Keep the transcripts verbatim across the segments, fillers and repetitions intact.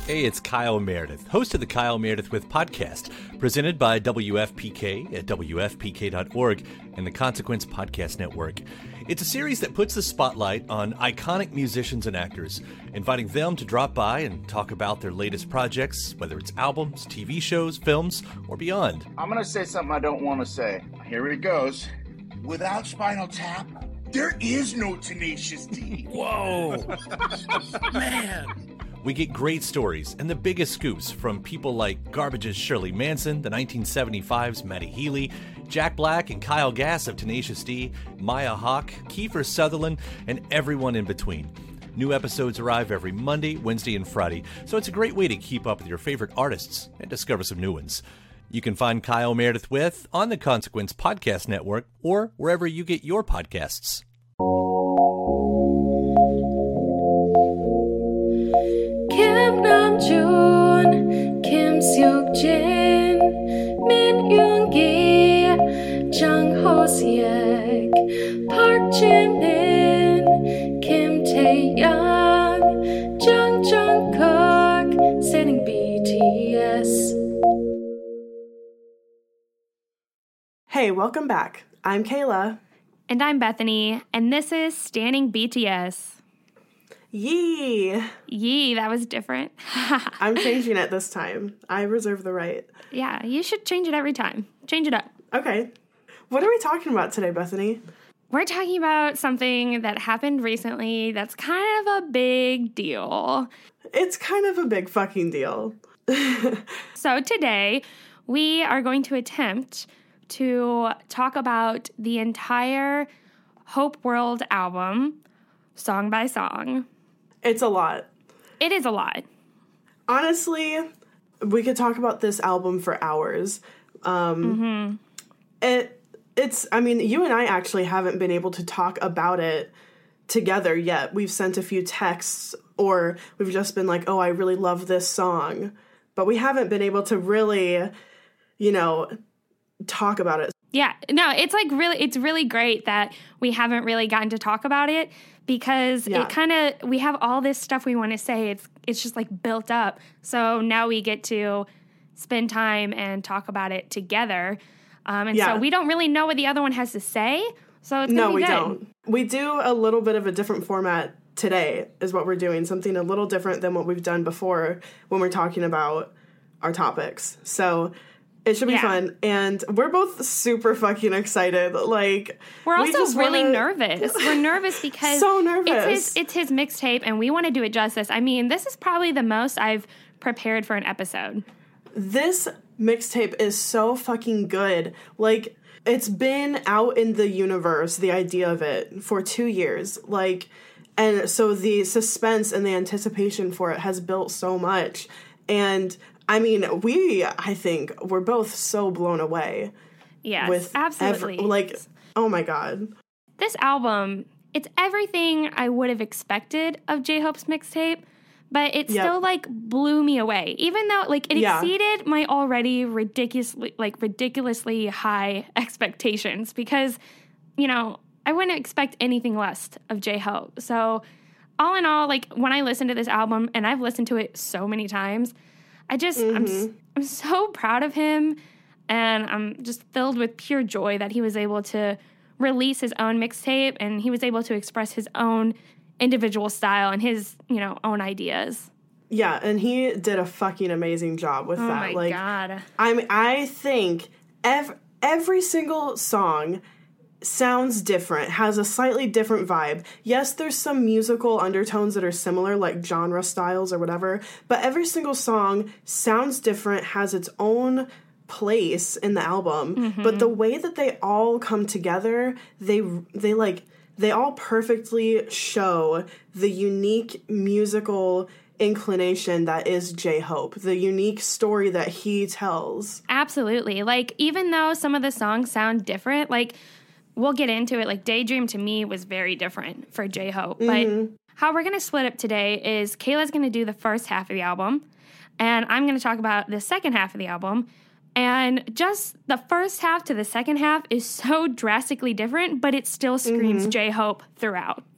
Hey, it's Kyle Meredith, host of the Kyle Meredith With podcast, presented by W F P K at W F P K dot org and the Consequence Podcast Network. It's a series that puts the spotlight on iconic musicians and actors, inviting them to drop by and talk about their latest projects, whether it's albums, T V shows, films, or beyond. I'm going to say something I don't want to say. Here it goes. Without Spinal Tap, there is no Tenacious D. Whoa! Man! We get great stories and the biggest scoops from people like Garbage's Shirley Manson, the nineteen seventy-five's Matty Healy, Jack Black and Kyle Gass of Tenacious D, Maya Hawke, Kiefer Sutherland, and everyone in between. New episodes arrive every Monday, Wednesday, and Friday, so it's a great way to keep up with your favorite artists and discover some new ones. You can find Kyle Meredith With on the Consequence Podcast Network or wherever you get your podcasts. Kim Namjoon, Kim Seok Jin, Min Yoon Gi, Jung Ho Seok, Park Jin Min, Kim Tae Young, Jung Jungkook, standing B T S. Hey, welcome back. I'm Kayla. And I'm Bethany, and this is Standing B T S. Yee! Yee, that was different. I'm changing it this time. I reserve the right. Yeah, you should change it every time. Change it up. Okay. What are we talking about today, Bethany? We're talking about something that happened recently that's kind of a big deal. It's kind of a big fucking deal. So today, we are going to attempt to talk about the entire Hope World album, song by song. It's a lot. It is a lot. Honestly, we could talk about this album for hours. Um, mm-hmm. It, it's, I mean, you and I actually haven't been able to talk about it together yet. We've sent a few texts, or we've just been like, oh, I really love this song. But we haven't been able to really, you know, talk about it. Yeah, no, it's like really, it's really great that we haven't really gotten to talk about it because yeah. it kind of, we have all this stuff we want to say. It's it's just like built up. So now we get to spend time and talk about it together. Um, and yeah. so we don't really know what the other one has to say. So it's no, gonna be we good. don't. We do a little bit of a different format today is what we're doing. Something a little different than what we've done before when we're talking about our topics. So it should be yeah. fun, and we're both super fucking excited. Like, we're also we really wanna... nervous. We're nervous because so nervous. It's his, it's his mixtape, and we want to do it justice. I mean, this is probably the most I've prepared for an episode. This mixtape is so fucking good. Like, it's been out in the universe, the idea of it, for two years. Like, and so the suspense and the anticipation for it has built so much, and I mean, we, I think, were both so blown away. Yes, with absolutely. Every, like, oh my God. This album, it's everything I would have expected of J-Hope's mixtape, but it yep. still, like, blew me away. Even though, like, it yeah. exceeded my already ridiculously, like, ridiculously high expectations because, you know, I wouldn't expect anything less of J-Hope. So, all in all, like, when I listen to this album, and I've listened to it so many times, I just, mm-hmm. I'm, I'm so proud of him, and I'm just filled with pure joy that he was able to release his own mixtape, and he was able to express his own individual style and his, you know, own ideas. Yeah, and he did a fucking amazing job with oh that. Oh my like, God. I mean, I think ev- every single song sounds different, has a slightly different vibe. Yes, there's some musical undertones that are similar, like genre styles or whatever, but every single song sounds different, has its own place in the album. Mm-hmm. But the way that they all come together, they they like they all perfectly show the unique musical inclination that is J-Hope, the unique story that he tells. Absolutely. Like, even though some of the songs sound different, like, we'll get into it. Like, Daydream to me was very different for J-Hope. Mm-hmm. But how we're going to split up today is Kayla's going to do the first half of the album, and I'm going to talk about the second half of the album. And just the first half to the second half is so drastically different, but it still screams mm-hmm. J-Hope throughout.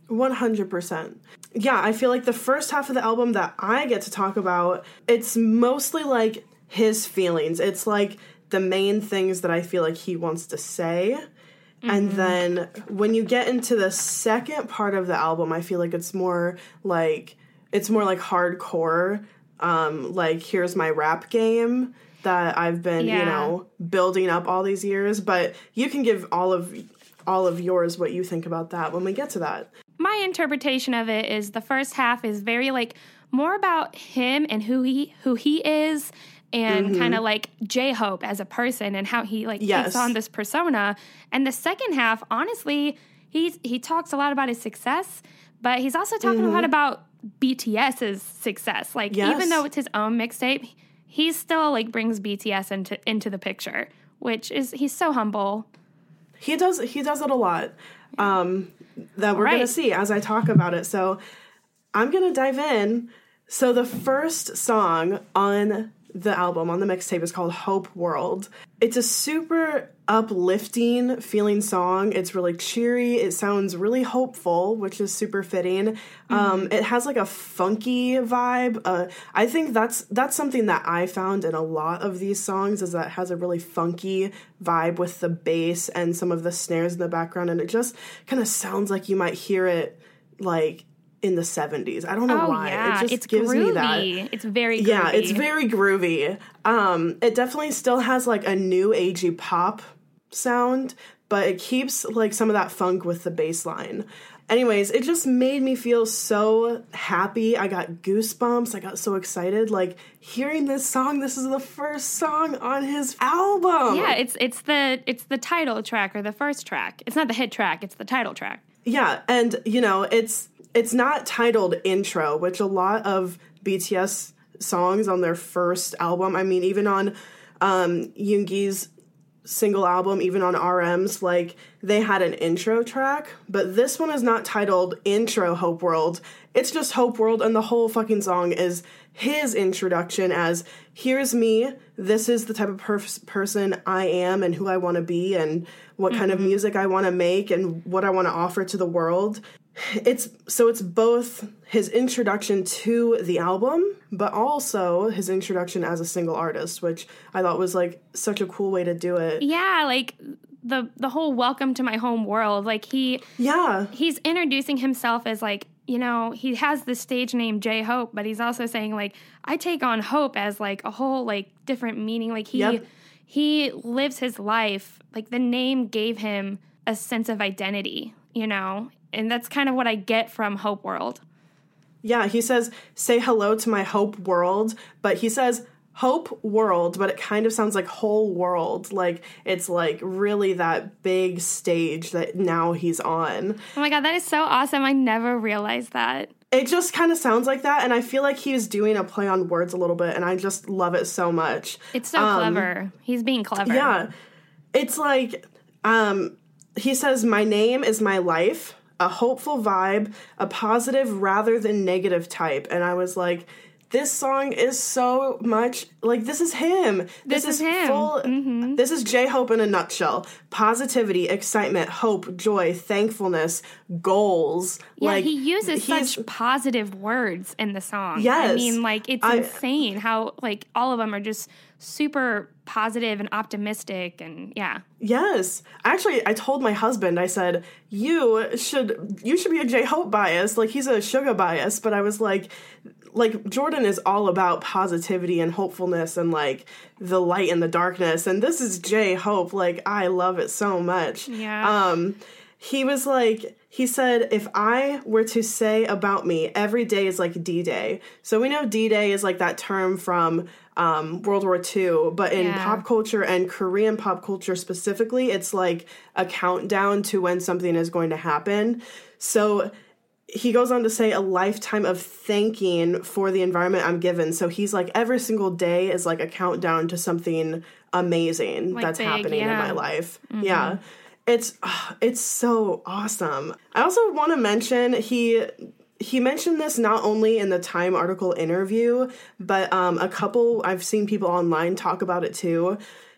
one hundred percent. Yeah, I feel like the first half of the album that I get to talk about, it's mostly like his feelings. It's like the main things that I feel like he wants to say. Mm-hmm. And then when you get into the second part of the album, I feel like it's more like, it's more like hardcore, um, like here's my rap game that I've been, yeah. you know, building up all these years. But you can give all of all of yours what you think about that when we get to that. My interpretation of it is the first half is very like more about him and who he who he is, and mm-hmm. kind of like J-Hope as a person and how he like yes. takes on this persona. And the second half, honestly, he's he talks a lot about his success, but he's also talking mm-hmm. a lot about BTS's success. Like yes. even though it's his own mixtape, he still like brings B T S into into the picture, which is he's so humble. He does he does it a lot. Um, that we're right. going to see as I talk about it. So I'm going to dive in. So the first song on the album, on the mixtape, is called Hope World. It's a super uplifting feeling song. It's really cheery. It sounds really hopeful, which is super fitting. Mm-hmm. Um, it has like a funky vibe. Uh, I think that's that's something that I found in a lot of these songs, is that it has a really funky vibe with the bass and some of the snares in the background, and it just kind of sounds like you might hear it like in the seventies. I don't know oh, why. Yeah. It just it's gives groovy. me that. It's very groovy. Yeah, it's very groovy. Um, it definitely still has like a new agey pop sound, but it keeps like some of that funk with the bass line. Anyways, it just made me feel so happy. I got goosebumps. I got so excited. Like hearing this song, this is the first song on his album. Yeah, it's it's the it's the title track or the first track. It's not the hit track, it's the title track. Yeah, and you know, it's It's not titled Intro, which a lot of B T S songs on their first album, I mean, even on um, Yoongi's single album, even on R M's, like, they had an intro track, but this one is not titled Intro Hope World. It's just Hope World, and the whole fucking song is his introduction as, here's me, this is the type of per- person I am and who I want to be and what mm-hmm. kind of music I want to make and what I want to offer to the world. It's so it's both his introduction to the album, but also his introduction as a single artist, which I thought was like such a cool way to do it. Yeah, like the the whole welcome to my home world. Like he Yeah. he's introducing himself as like, you know, he has the stage name J-Hope, but he's also saying like, I take on hope as like a whole like different meaning. Like he yep. he lives his life, like the name gave him a sense of identity, you know? And that's kind of what I get from Hope World. Yeah, he says, say hello to my Hope World, but he says Hope World, but it kind of sounds like whole world. Like, it's like really that big stage that now he's on. Oh my God, that is so awesome. I never realized that. It just kind of sounds like that, and I feel like he's doing a play on words a little bit, and I just love it so much. It's so um, clever. He's being clever. Yeah. It's like, um, he says, my name is my life. A hopeful vibe, a positive rather than negative type. And I was like, this song is so much, like, this is him. This, this is, is him. Full, mm-hmm. This is J-Hope in a nutshell. Positivity, excitement, hope, joy, thankfulness, goals. Yeah, like, he uses such positive words in the song. Yes. I mean, like, it's I, insane how, like, all of them are just super positive and optimistic, and yeah. Yes. Actually, I told my husband, I said, you should you should be a J-Hope bias. Like, he's a Suga bias. But I was like, like, Jordan is all about positivity and hopefulness and, like, the light and the darkness. And this is J-Hope. Like, I love it so much. Yeah. Um, he was like, he said, if I were to say about me, every day is like D-Day. So we know D-Day is like that term from um, World War Two, but in yeah. pop culture and Korean pop culture specifically, it's like a countdown to when something is going to happen. So he goes on to say a lifetime of thanking for the environment I'm given. So he's like, every single day is like a countdown to something amazing like that's big, happening yeah. in my life. Mm-hmm. Yeah. It's uh, it's so awesome. I also want to mention he he mentioned this not only in the Time article interview, but um, a couple I've seen people online talk about it too.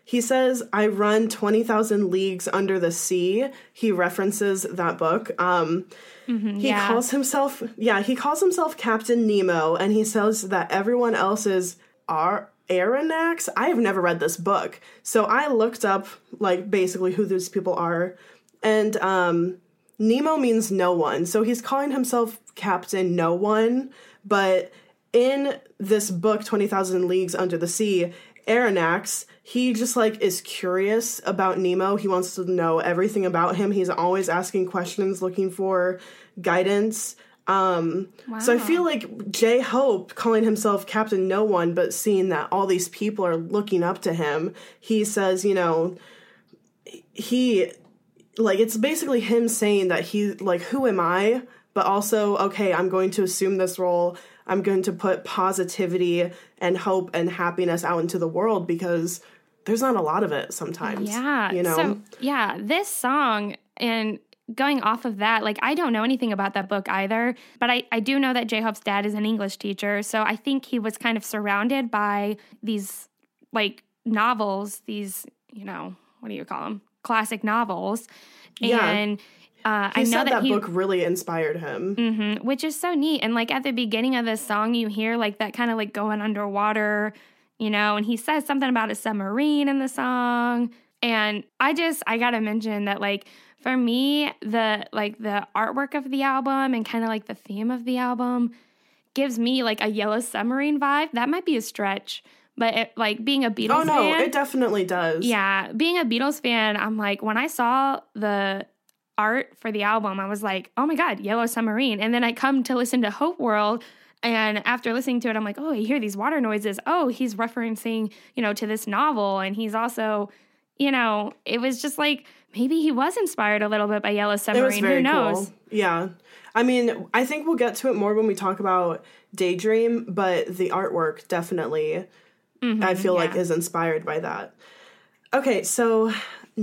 He says, I run twenty thousand leagues under the sea. He references that book. Um, mm-hmm, he yeah. calls himself, yeah, he calls himself Captain Nemo, and he says that everyone else is Ar- Aronnax. I have never read this book. So I looked up, like, basically who these people are. And um, Nemo means no one. So he's calling himself Captain No One. But in this book, twenty thousand Leagues Under the Sea, Aronnax, he just, like, is curious about Nemo. He wants to know everything about him. He's always asking questions, looking for guidance. Um, wow. So I feel like J-Hope calling himself Captain No One, but seeing that all these people are looking up to him, he says, you know, he, like, it's basically him saying that he, like, who am I? But also, okay, I'm going to assume this role. I'm going to put positivity and hope and happiness out into the world because there's not a lot of it sometimes. Yeah. You know? So, yeah, this song, and going off of that, like, I don't know anything about that book either, but I, I do know that J-Hope's dad is an English teacher. So I think he was kind of surrounded by these, like, novels, these, you know, what do you call them? Classic novels. Yeah. And Uh, he I know said that, that he, book really inspired him. Mm-hmm, which is so neat. And like at the beginning of this song, you hear like that kind of like going underwater, you know, and he says something about a submarine in the song. And I just, I got to mention that like for me, the like the artwork of the album and kind of like the theme of the album gives me like a Yellow Submarine vibe. That might be a stretch. But it, like being a Beatles fan. Oh, no, fan, it definitely does. Yeah. Being a Beatles fan, I'm like, when I saw the art for the album, I was like, oh my God, Yellow Submarine. And then I come to listen to Hope World, and after listening to it, I'm like, oh, I hear these water noises. Oh, he's referencing, you know, to this novel. And he's also, you know, it was just like, maybe he was inspired a little bit by Yellow Submarine. It was very Who knows? Cool. Yeah. I mean, I think we'll get to it more when we talk about Daydream, but the artwork definitely, mm-hmm, I feel yeah. like, is inspired by that. Okay, so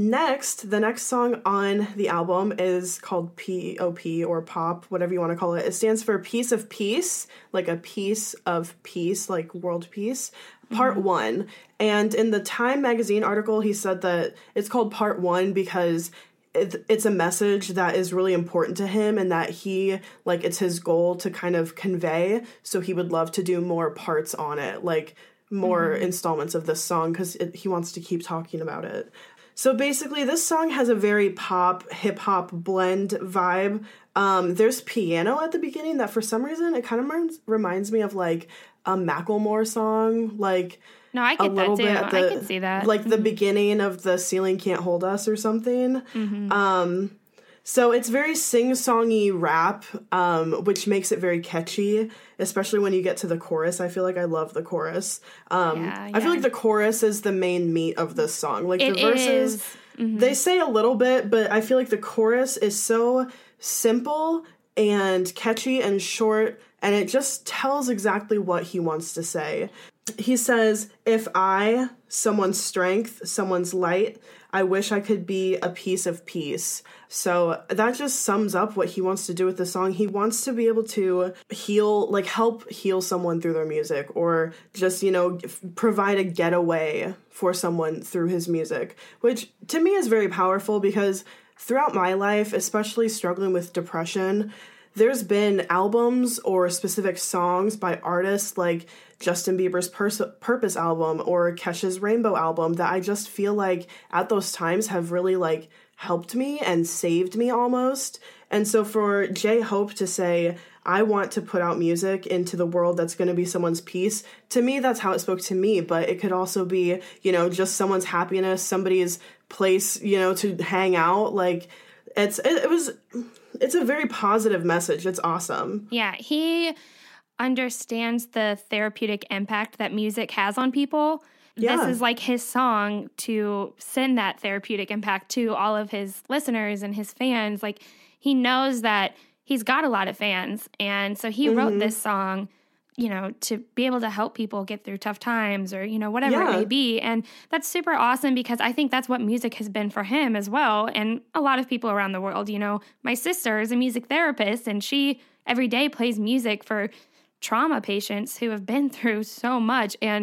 next, the next song on the album is called P O P or Pop, whatever you want to call it. It stands for Piece of Peace, like a piece of peace, like world peace, part mm-hmm. one. And in the Time magazine article, he said that it's called part one because it, it's a message that is really important to him and that he, like, it's his goal to kind of convey. So he would love to do more parts on it, like more mm-hmm. installments of this song because he wants to keep talking about it. So basically, this song has a very pop, hip-hop blend vibe. Um, there's piano at the beginning that for some reason, it kind of reminds, reminds me of, like, a Macklemore song. Like, no, I get a little that, too. bit at the, I can see that. Like, mm-hmm. the beginning of The Ceiling Can't Hold Us or something. Mm-hmm. Um, so it's very sing-songy rap, um, which makes it very catchy, especially when you get to the chorus. I feel like I love the chorus. Um, yeah, yeah. I feel like the chorus is the main meat of this song. Like, it the verses, is. Mm-hmm. they say a little bit, but I feel like the chorus is so simple and catchy and short, and it just tells exactly what he wants to say. He says, if I, someone's strength, someone's light, I wish I could be a piece of peace. So that just sums up what he wants to do with the song. He wants to be able to heal, like help heal someone through their music, or just, you know, provide a getaway for someone through his music, which to me is very powerful because throughout my life, especially struggling with depression, there's been albums or specific songs by artists like Justin Bieber's Pers- Purpose album or Kesha's Rainbow album that I just feel like at those times have really like helped me and saved me almost. And so for J-Hope to say, I want to put out music into the world that's going to be someone's peace, to me, that's how it spoke to me. But it could also be, you know, just someone's happiness, somebody's place, you know, to hang out. Like, it's, it, it was, it's a very positive message. It's awesome. Yeah, he understands the therapeutic impact that music has on people. Yeah. This is like his song to send that therapeutic impact to all of his listeners and his fans. Like, he knows that he's got a lot of fans. And so he mm-hmm. wrote this song, you know, to be able to help people get through tough times or, you know, whatever yeah. it may be. And that's super awesome because I think that's what music has been for him as well. And a lot of people around the world, you know, my sister is a music therapist and she every day plays music for trauma patients who have been through so much. And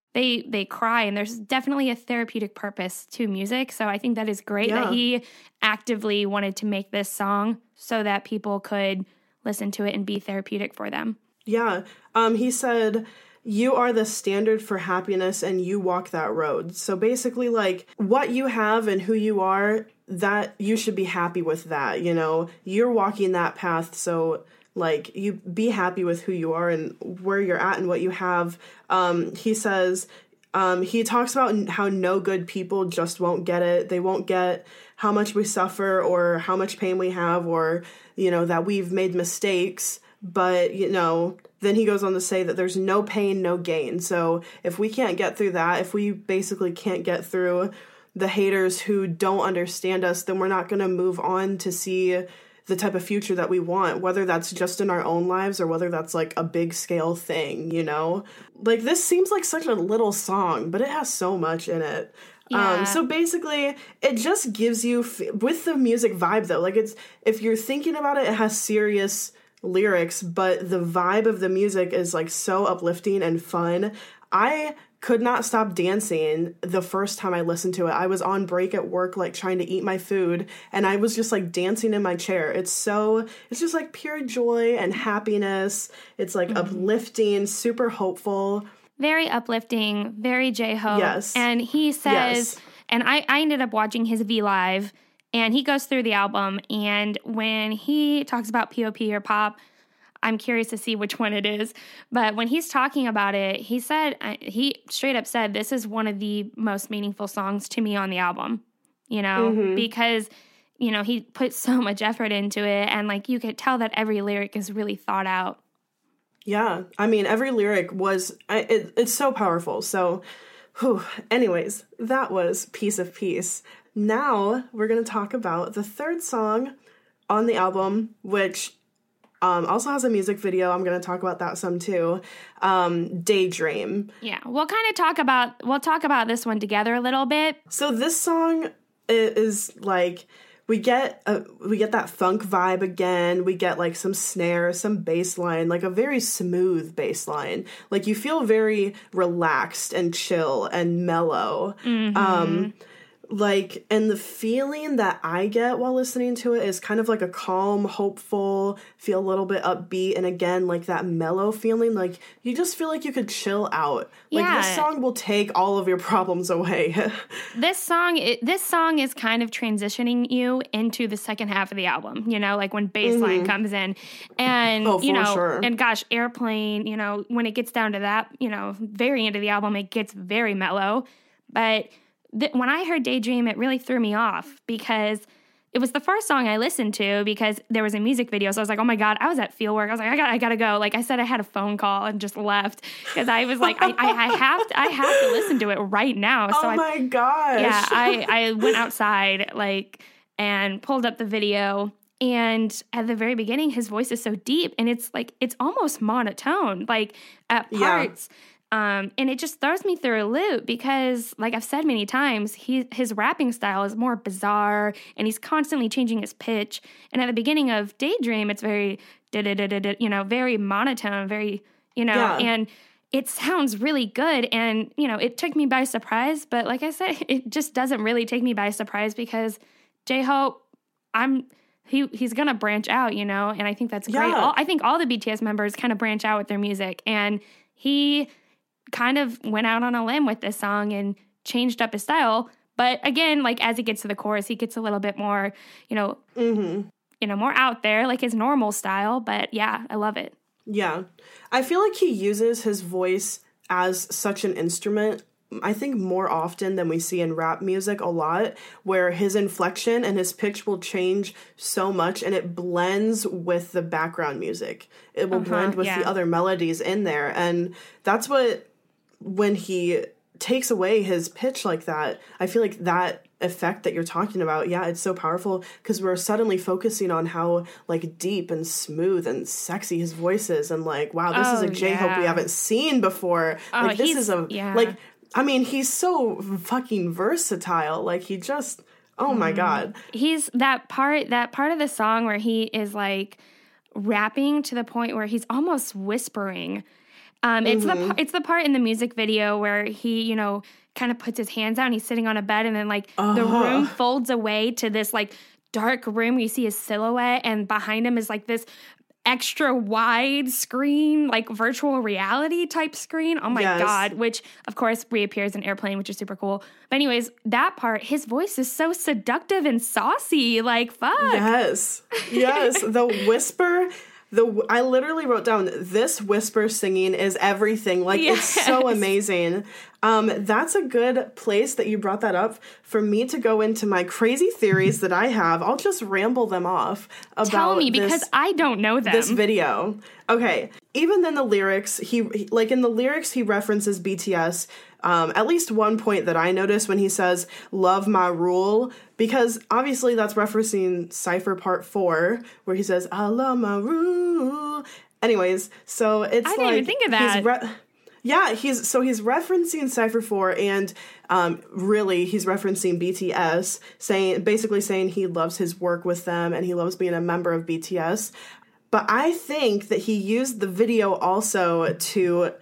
they they cry, and there's definitely a therapeutic purpose to music. So I think that is great Yeah. that he actively wanted to make this song so that people could listen to it and be therapeutic for them. Yeah. Um, he said, you are the standard for happiness and you walk that road. So basically, like, what you have and who you are, that you should be happy with that, you know? You're walking that path, so, like, you be happy with who you are and where you're at and what you have. Um, he says, um, he talks about how no good people just won't get it. They won't get how much we suffer or how much pain we have or, you know, that we've made mistakes. But, you know, then he goes on to say that there's no pain, no gain. So if we can't get through that, if we basically can't get through the haters who don't understand us, then we're not going to move on to see the type of future that we want, whether that's just in our own lives or whether that's like a big scale thing, you know? Like, this seems like such a little song, but it has so much in it. Yeah. Um, so basically, it just gives you, f- with the music vibe though, like it's, if you're thinking about it, it has serious lyrics, but the vibe of the music is like so uplifting and fun. I could not stop dancing the first time I listened to it. I was on break at work, like trying to eat my food, and I was just like dancing in my chair. It's so, it's just like pure joy and happiness. It's like mm-hmm. uplifting, super hopeful. Very uplifting, very J-Hope. Yes. And he says, yes. and I, I ended up watching his V Live, and he goes through the album, and when he talks about P O P or pop, I'm curious to see which one it is. But when he's talking about it, he said, he straight up said, this is one of the most meaningful songs to me on the album, you know, mm-hmm. because, you know, he put so much effort into it, and like you could tell that every lyric is really thought out. Yeah. I mean, every lyric was, it, it's so powerful. So, whew. Anyways, that was Piece of Peace. Now we're going to talk about the third song on the album, which um, also has a music video. I'm going to talk about that some too. Um, Daydream. Yeah, we'll kind of talk about, we'll talk about this one together a little bit. So this song is like, we get a, we get that funk vibe again. We get like some snare, some bass line, like a very smooth bass line. Like you feel very relaxed and chill and mellow. Mm-hmm. Um, like, and the feeling that I get while listening to it is kind of like a calm, hopeful, feel a little bit upbeat, and again, like that mellow feeling, like you just feel like you could chill out. Like yeah. this song will take all of your problems away. This song, it, this song is kind of transitioning you into the second half of the album, you know, like when bass mm-hmm. line comes in, and, oh, you know, sure. and gosh, Airplane, you know, when it gets down to that, you know, very end of the album, it gets very mellow, but Th- when I heard Daydream, it really threw me off because it was the first song I listened to because there was a music video. So I was like, oh my God, I was at Fieldwork. I was like, I got, I gotta go. Like I said, I had a phone call and just left because I was like, I, I, I have to, I have to listen to it right now. So oh my I, gosh. Yeah, I, I went outside like and pulled up the video. And at the very beginning, his voice is so deep and it's like, it's almost monotone, like at parts. Yeah. Um, and it just throws me through a loop because, like I've said many times, he his rapping style is more bizarre and he's constantly changing his pitch. And at the beginning of Daydream, it's very, you know, very monotone, very, you know, yeah. and it sounds really good. And, you know, it took me by surprise. But like I said, it just doesn't really take me by surprise because J-Hope, I'm... He he's gonna branch out, you know, and I think that's great. Yeah. All, I think all the B T S members kind of branch out with their music, and he kind of went out on a limb with this song and changed up his style. But again, like as he gets to the chorus, he gets a little bit more, you know, mm-hmm. you know, more out there, like his normal style. But yeah, I love it. Yeah, I feel like he uses his voice as such an instrument. I think more often than we see in rap music a lot, where his inflection and his pitch will change so much and it blends with the background music. It will uh-huh, blend with yeah. the other melodies in there. And that's what, when he takes away his pitch like that, I feel like that effect that you're talking about, yeah, it's so powerful because we're suddenly focusing on how like deep and smooth and sexy his voice is. And like, wow, this oh, is a J-Hope yeah. we haven't seen before. Oh, like this is a, yeah. like, I mean, he's so fucking versatile. Like, he just, oh my God. He's that part, that part of the song where he is like rapping to the point where he's almost whispering. Um, it's Mm-hmm. the it's the part in the music video where he, you know, kind of puts his hands out and he's sitting on a bed and then like uh-huh. the room folds away to this like dark room where you see his silhouette and behind him is like this extra wide screen, like virtual reality type screen. Oh my yes. God, which of course reappears in Airplane, which is super cool. But anyways, that part, his voice is so seductive and saucy. Like, fuck. Yes. Yes. The whisper, the I literally wrote down, this whisper singing is everything. Like, Yes. it's so amazing. Um, that's a good place that you brought that up for me to go into my crazy theories that I have. I'll just ramble them off about Tell me, this, because I don't know them. this video. Okay. Even in the lyrics, he, he like in the lyrics, he references B T S. Um, at least one point that I noticed when he says, love my rule, because obviously that's referencing Cypher Part four, where he says, I love my rule. Anyways, so it's I like... didn't even think of that. He's re- yeah, he's so he's referencing Cypher four, and um, really he's referencing B T S, saying basically saying he loves his work with them and he loves being a member of B T S. But I think that he used the video also to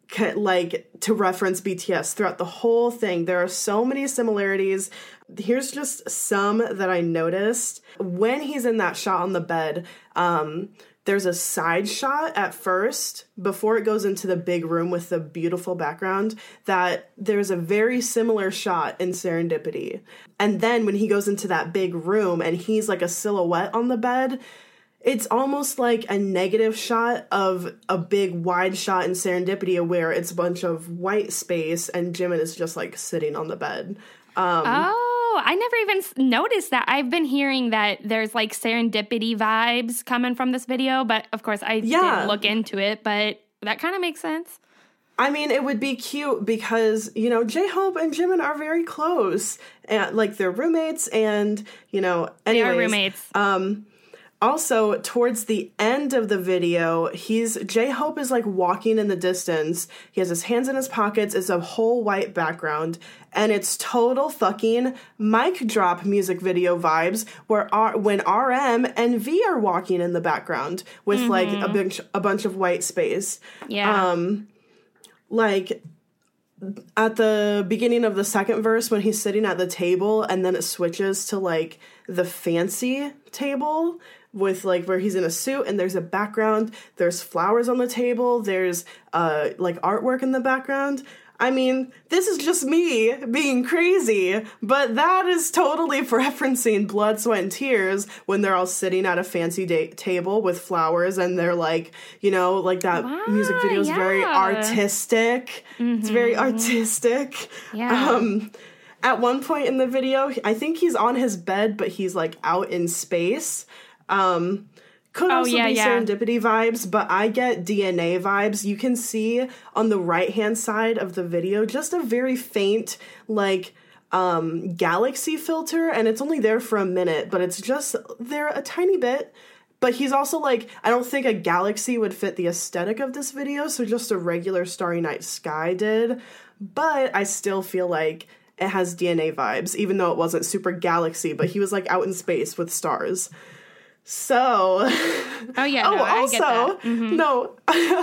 like to reference B T S throughout the whole thing. There are so many similarities. Here's just some that I noticed. When he's in that shot on the bed, um, there's a side shot at first before it goes into the big room with the beautiful background that there's a very similar shot in Serendipity. And then when he goes into that big room and he's like a silhouette on the bed, it's almost like a negative shot of a big wide shot in Serendipity where it's a bunch of white space and Jimin is just like sitting on the bed. Um, oh, I never even s- noticed that. I've been hearing that there's like Serendipity vibes coming from this video, but of course I Yeah. didn't look into it, but that kind of makes sense. I mean, it would be cute because, you know, J-Hope and Jimin are very close. And, like, they're roommates and, you know, anyways. They are roommates. Um, also, towards the end of the video, he's J-Hope is, like, walking in the distance. He has his hands in his pockets. It's a whole white background. And it's total fucking mic drop music video vibes where R- when R M and V are walking in the background with, mm-hmm. like, a bunch, a bunch of white space. Yeah. Um... Like, at the beginning of the second verse when he's sitting at the table and then it switches to, like, the fancy table with, like, where he's in a suit and there's a background, there's flowers on the table, there's, uh, like, artwork in the background. I mean, this is just me being crazy, but that is totally referencing Blood, Sweat, and Tears when they're all sitting at a fancy da- table with flowers and they're like, you know, like that wow, music video is yeah. very artistic. Mm-hmm. It's very artistic. Yeah. Um, at one point in the video, I think he's on his bed, but he's like out in space. Um, Could oh, also yeah, be yeah. Serendipity vibes, but I get D N A vibes. You can see on the right-hand side of the video just a very faint, like, um, galaxy filter, and it's only there for a minute, but it's just there a tiny bit. But he's also, like, I don't think a galaxy would fit the aesthetic of this video, so just a regular Starry Night Sky did. But I still feel like it has D N A vibes, even though it wasn't super galaxy, but he was, like, out in space with stars. So, oh yeah, no, oh, I also, get that. Mm-hmm. no,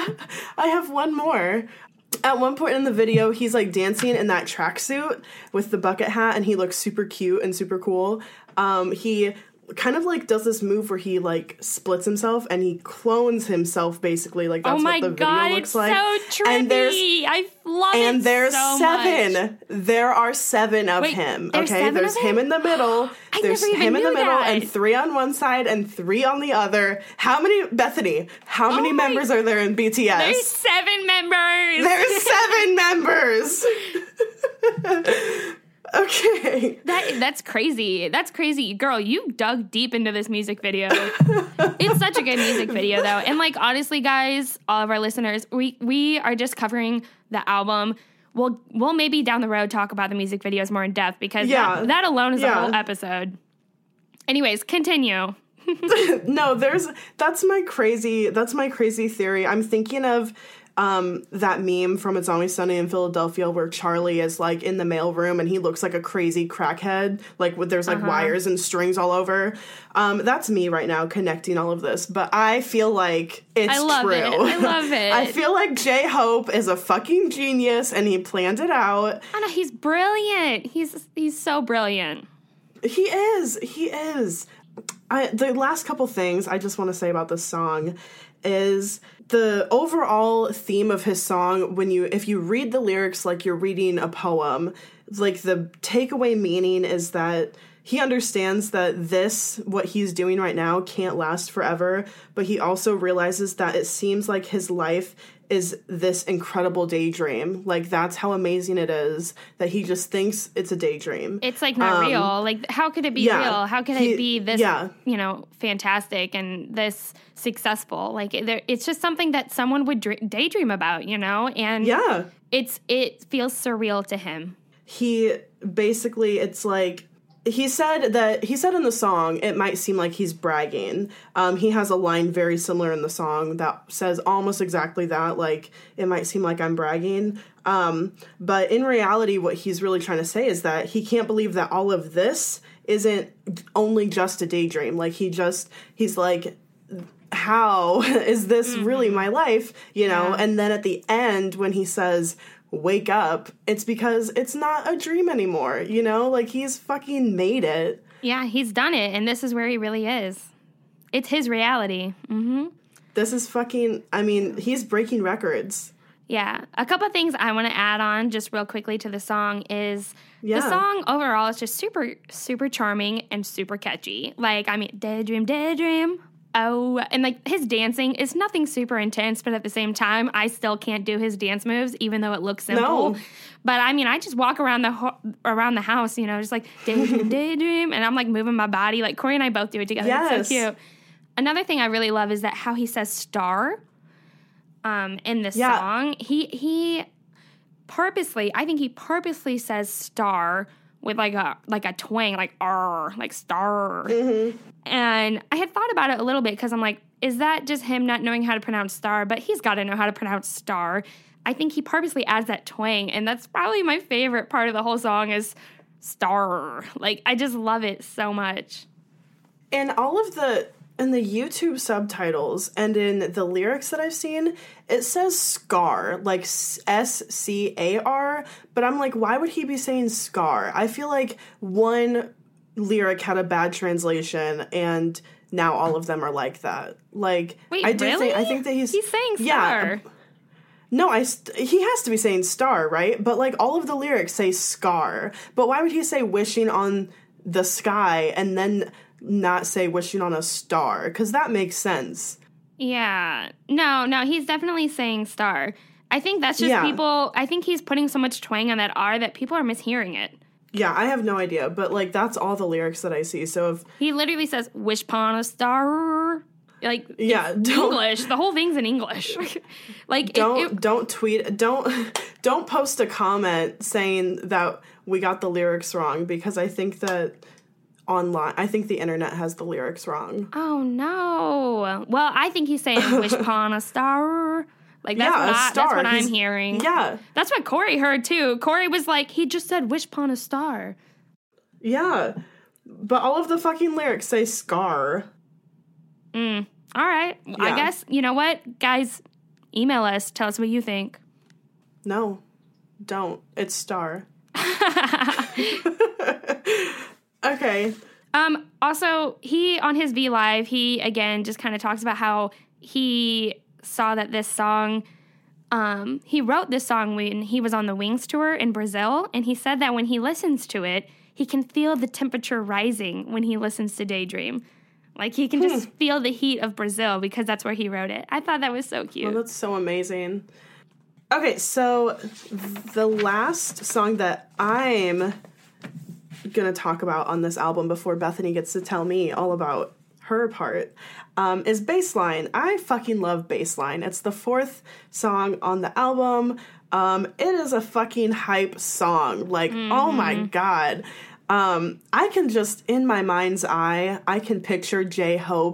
I have one more. At one point in the video, he's like dancing in that tracksuit with the bucket hat, and he looks super cute and super cool. Um, he kind of like does this move where he like splits himself and he clones himself basically. Like that's oh my what the video God, looks it's like. So trippy. And there's I love and it there's so seven. much. There are seven of Wait, him. there's Okay, seven there's of him him? in the middle. I there's never even him in the knew middle, that. and three on one side and three on the other. How many, Bethany? How many Oh my- members are there in B T S? There's seven members. There's seven members. Okay. That that's crazy. That's crazy. Girl, you dug deep into this music video. It's such a good music video though. And like honestly, guys, all of our listeners, we we are just covering the album. We'll we'll maybe down the road talk about the music videos more in depth because Yeah. that, that alone is Yeah. a whole episode. Anyways, continue. No, there's that's my crazy that's my crazy theory. I'm thinking of um, that meme from It's Always Sunny in Philadelphia where Charlie is, like, in the mailroom and he looks like a crazy crackhead, like, with there's, like, uh-huh. wires and strings all over. Um, that's me right now connecting all of this. But I feel like it's I love true. it. I love it. I feel like J-Hope is a fucking genius and he planned it out. I know, he's brilliant. He's he's so brilliant. He is. He is. I, the last couple things I just want to say about this song is the overall theme of his song. When you, if you read the lyrics like you're reading a poem, like the takeaway meaning is that he understands that this, what he's doing right now, can't last forever, but he also realizes that it seems like his life is this incredible daydream. Like, that's how amazing it is that he just thinks it's a daydream. It's, like, not um, real. Like, how could it be yeah, real? How could he, it be this, yeah. you know, fantastic and this successful? Like, it, it's just something that someone would dr- daydream about, you know? And yeah. it's it feels surreal to him. He basically, it's like, He said that, he said in the song, it might seem like he's bragging. Um, he has a line very similar in the song that says almost exactly that, like, it might seem like I'm bragging. Um, but in reality, what he's really trying to say is that he can't believe that all of this isn't only just a daydream. Like, he just, he's like, how is this mm-hmm. really my life? You know? Yeah. And then at the end, when he says, wake up, it's because it's not a dream anymore, you know? Like, he's fucking made it. Yeah, he's done it, and this is where he really is. It's his reality. Mm-hmm. This is fucking, I mean, he's breaking records. Yeah. A couple of things I want to add on just real quickly to the song is yeah. the song overall is just super, super charming and super catchy. Like, I mean, daydream, daydream. Oh, and, like, his dancing is nothing super intense, but at the same time, I still can't do his dance moves, even though it looks simple. No. But, I mean, I just walk around the ho- around the house, you know, just, like, daydream, daydream, and I'm, like, moving my body. Like, Corey and I both do it together. Yes. It's so cute. Another thing I really love is that how he says star um, in this yeah. song. He, he purposely, I think he purposely says star with, like, a like a twang, like, R, like, star. Mm-hmm. And I had thought about it a little bit because I'm like, is that just him not knowing how to pronounce star? But he's got to know how to pronounce star. I think he purposely adds that twang, and that's probably my favorite part of the whole song is star. Like, I just love it so much. And all of the, in the YouTube subtitles and in the lyrics that I've seen, it says scar, like S C A R, but I'm like, why would he be saying scar? I feel like one lyric had a bad translation and now all of them are like that. Like, wait, I do really? think I think that he's he's saying star. Yeah, no, I st- he has to be saying star, right? But, like, all of the lyrics say scar. But why would he say wishing on the sky and then not say wishing on a star? Because that makes sense. Yeah. No, no, he's definitely saying star. I think that's just yeah. people, I think he's putting so much twang on that R that people are mishearing it. Yeah, I have no idea, but, like, that's all the lyrics that I see. So if he literally says wish upon a star, like, yeah, English. The whole thing's in English. Like, don't it, it, don't tweet, don't don't post a comment saying that we got the lyrics wrong, because I think that online, I think the internet has the lyrics wrong. Oh no! Well, I think he's saying wish upon a star. Like, that's, yeah, what, I, that's what He's, I'm hearing. Yeah. That's what Corey heard, too. Corey was like, he just said, wish upon a star. Yeah. But all of the fucking lyrics say scar. Mm. All right. Yeah. I guess, you know what? Guys, email us. Tell us what you think. No. Don't. It's star. Okay. Um. Also, he, on his V Live, he, again, just kind of talks about how he saw that this song, um, he wrote this song when he was on the Wings tour in Brazil, and he said that when he listens to it, he can feel the temperature rising when he listens to Daydream. Like, he can hmm. just feel the heat of Brazil because that's where he wrote it. I thought that was so cute. Well, that's so amazing. Okay, so the last song that I'm going to talk about on this album before Bethany gets to tell me all about her part, um, is Baseline. I fucking love Baseline. It's the fourth song on the album. Um, it is a fucking hype song. Like, mm-hmm. oh my God. Um, I can just, in my mind's eye, I can picture J-Hope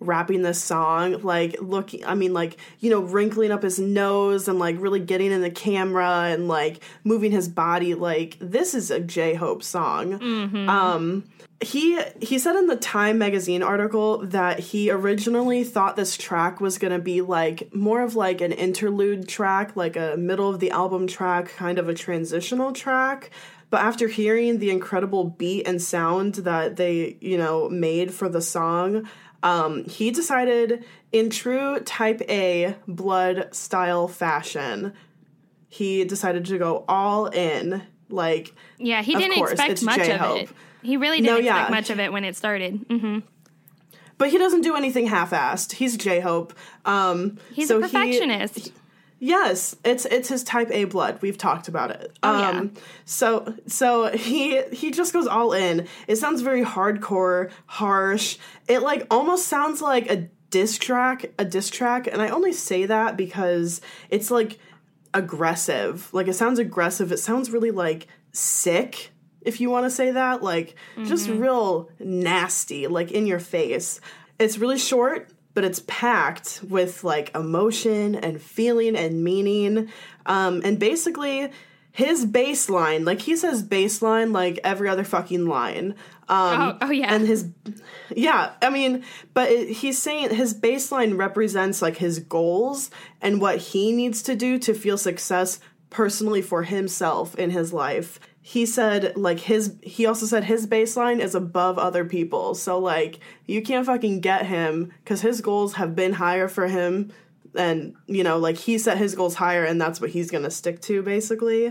rapping this song, like looking, I mean, like, you know, wrinkling up his nose and like really getting in the camera and like moving his body. Like, this is a J-Hope song. Mm-hmm. Um, he he said in the Time magazine article that he originally thought this track was going to be like more of like an interlude track, like a middle of the album track, kind of a transitional track. But after hearing the incredible beat and sound that they, you know, made for the song, um, he decided in true Type A Blood style fashion, he decided to go all in. Like, yeah, he of didn't course, expect it's much J-Hope. of it. He really didn't No, expect yeah. much of it when it started. Mm-hmm. But he doesn't do anything half-assed. He's J-Hope. Um, He's so a perfectionist. He, yes, it's it's his Type A blood. We've talked about it. Oh, um, yeah. So so he he just goes all in. It sounds very hardcore, harsh. It like almost sounds like a diss track, a diss track, and I only say that because it's like aggressive. Like, it sounds aggressive. It sounds really like sick, if you want to say that, like, mm-hmm. just real nasty, like, in your face. It's really short, but it's packed with, like, emotion and feeling and meaning. Um, and basically, his bass line, like, he says bass line like every other fucking line. Um, oh, oh, yeah. And his, yeah, I mean, but it, he's saying his bass line represents, like, his goals and what he needs to do to feel success personally for himself in his life. He said, like, his, he also said his baseline is above other people. So, like, you can't fucking get him because his goals have been higher for him. And, you know, like, he set his goals higher and that's what he's going to stick to, basically.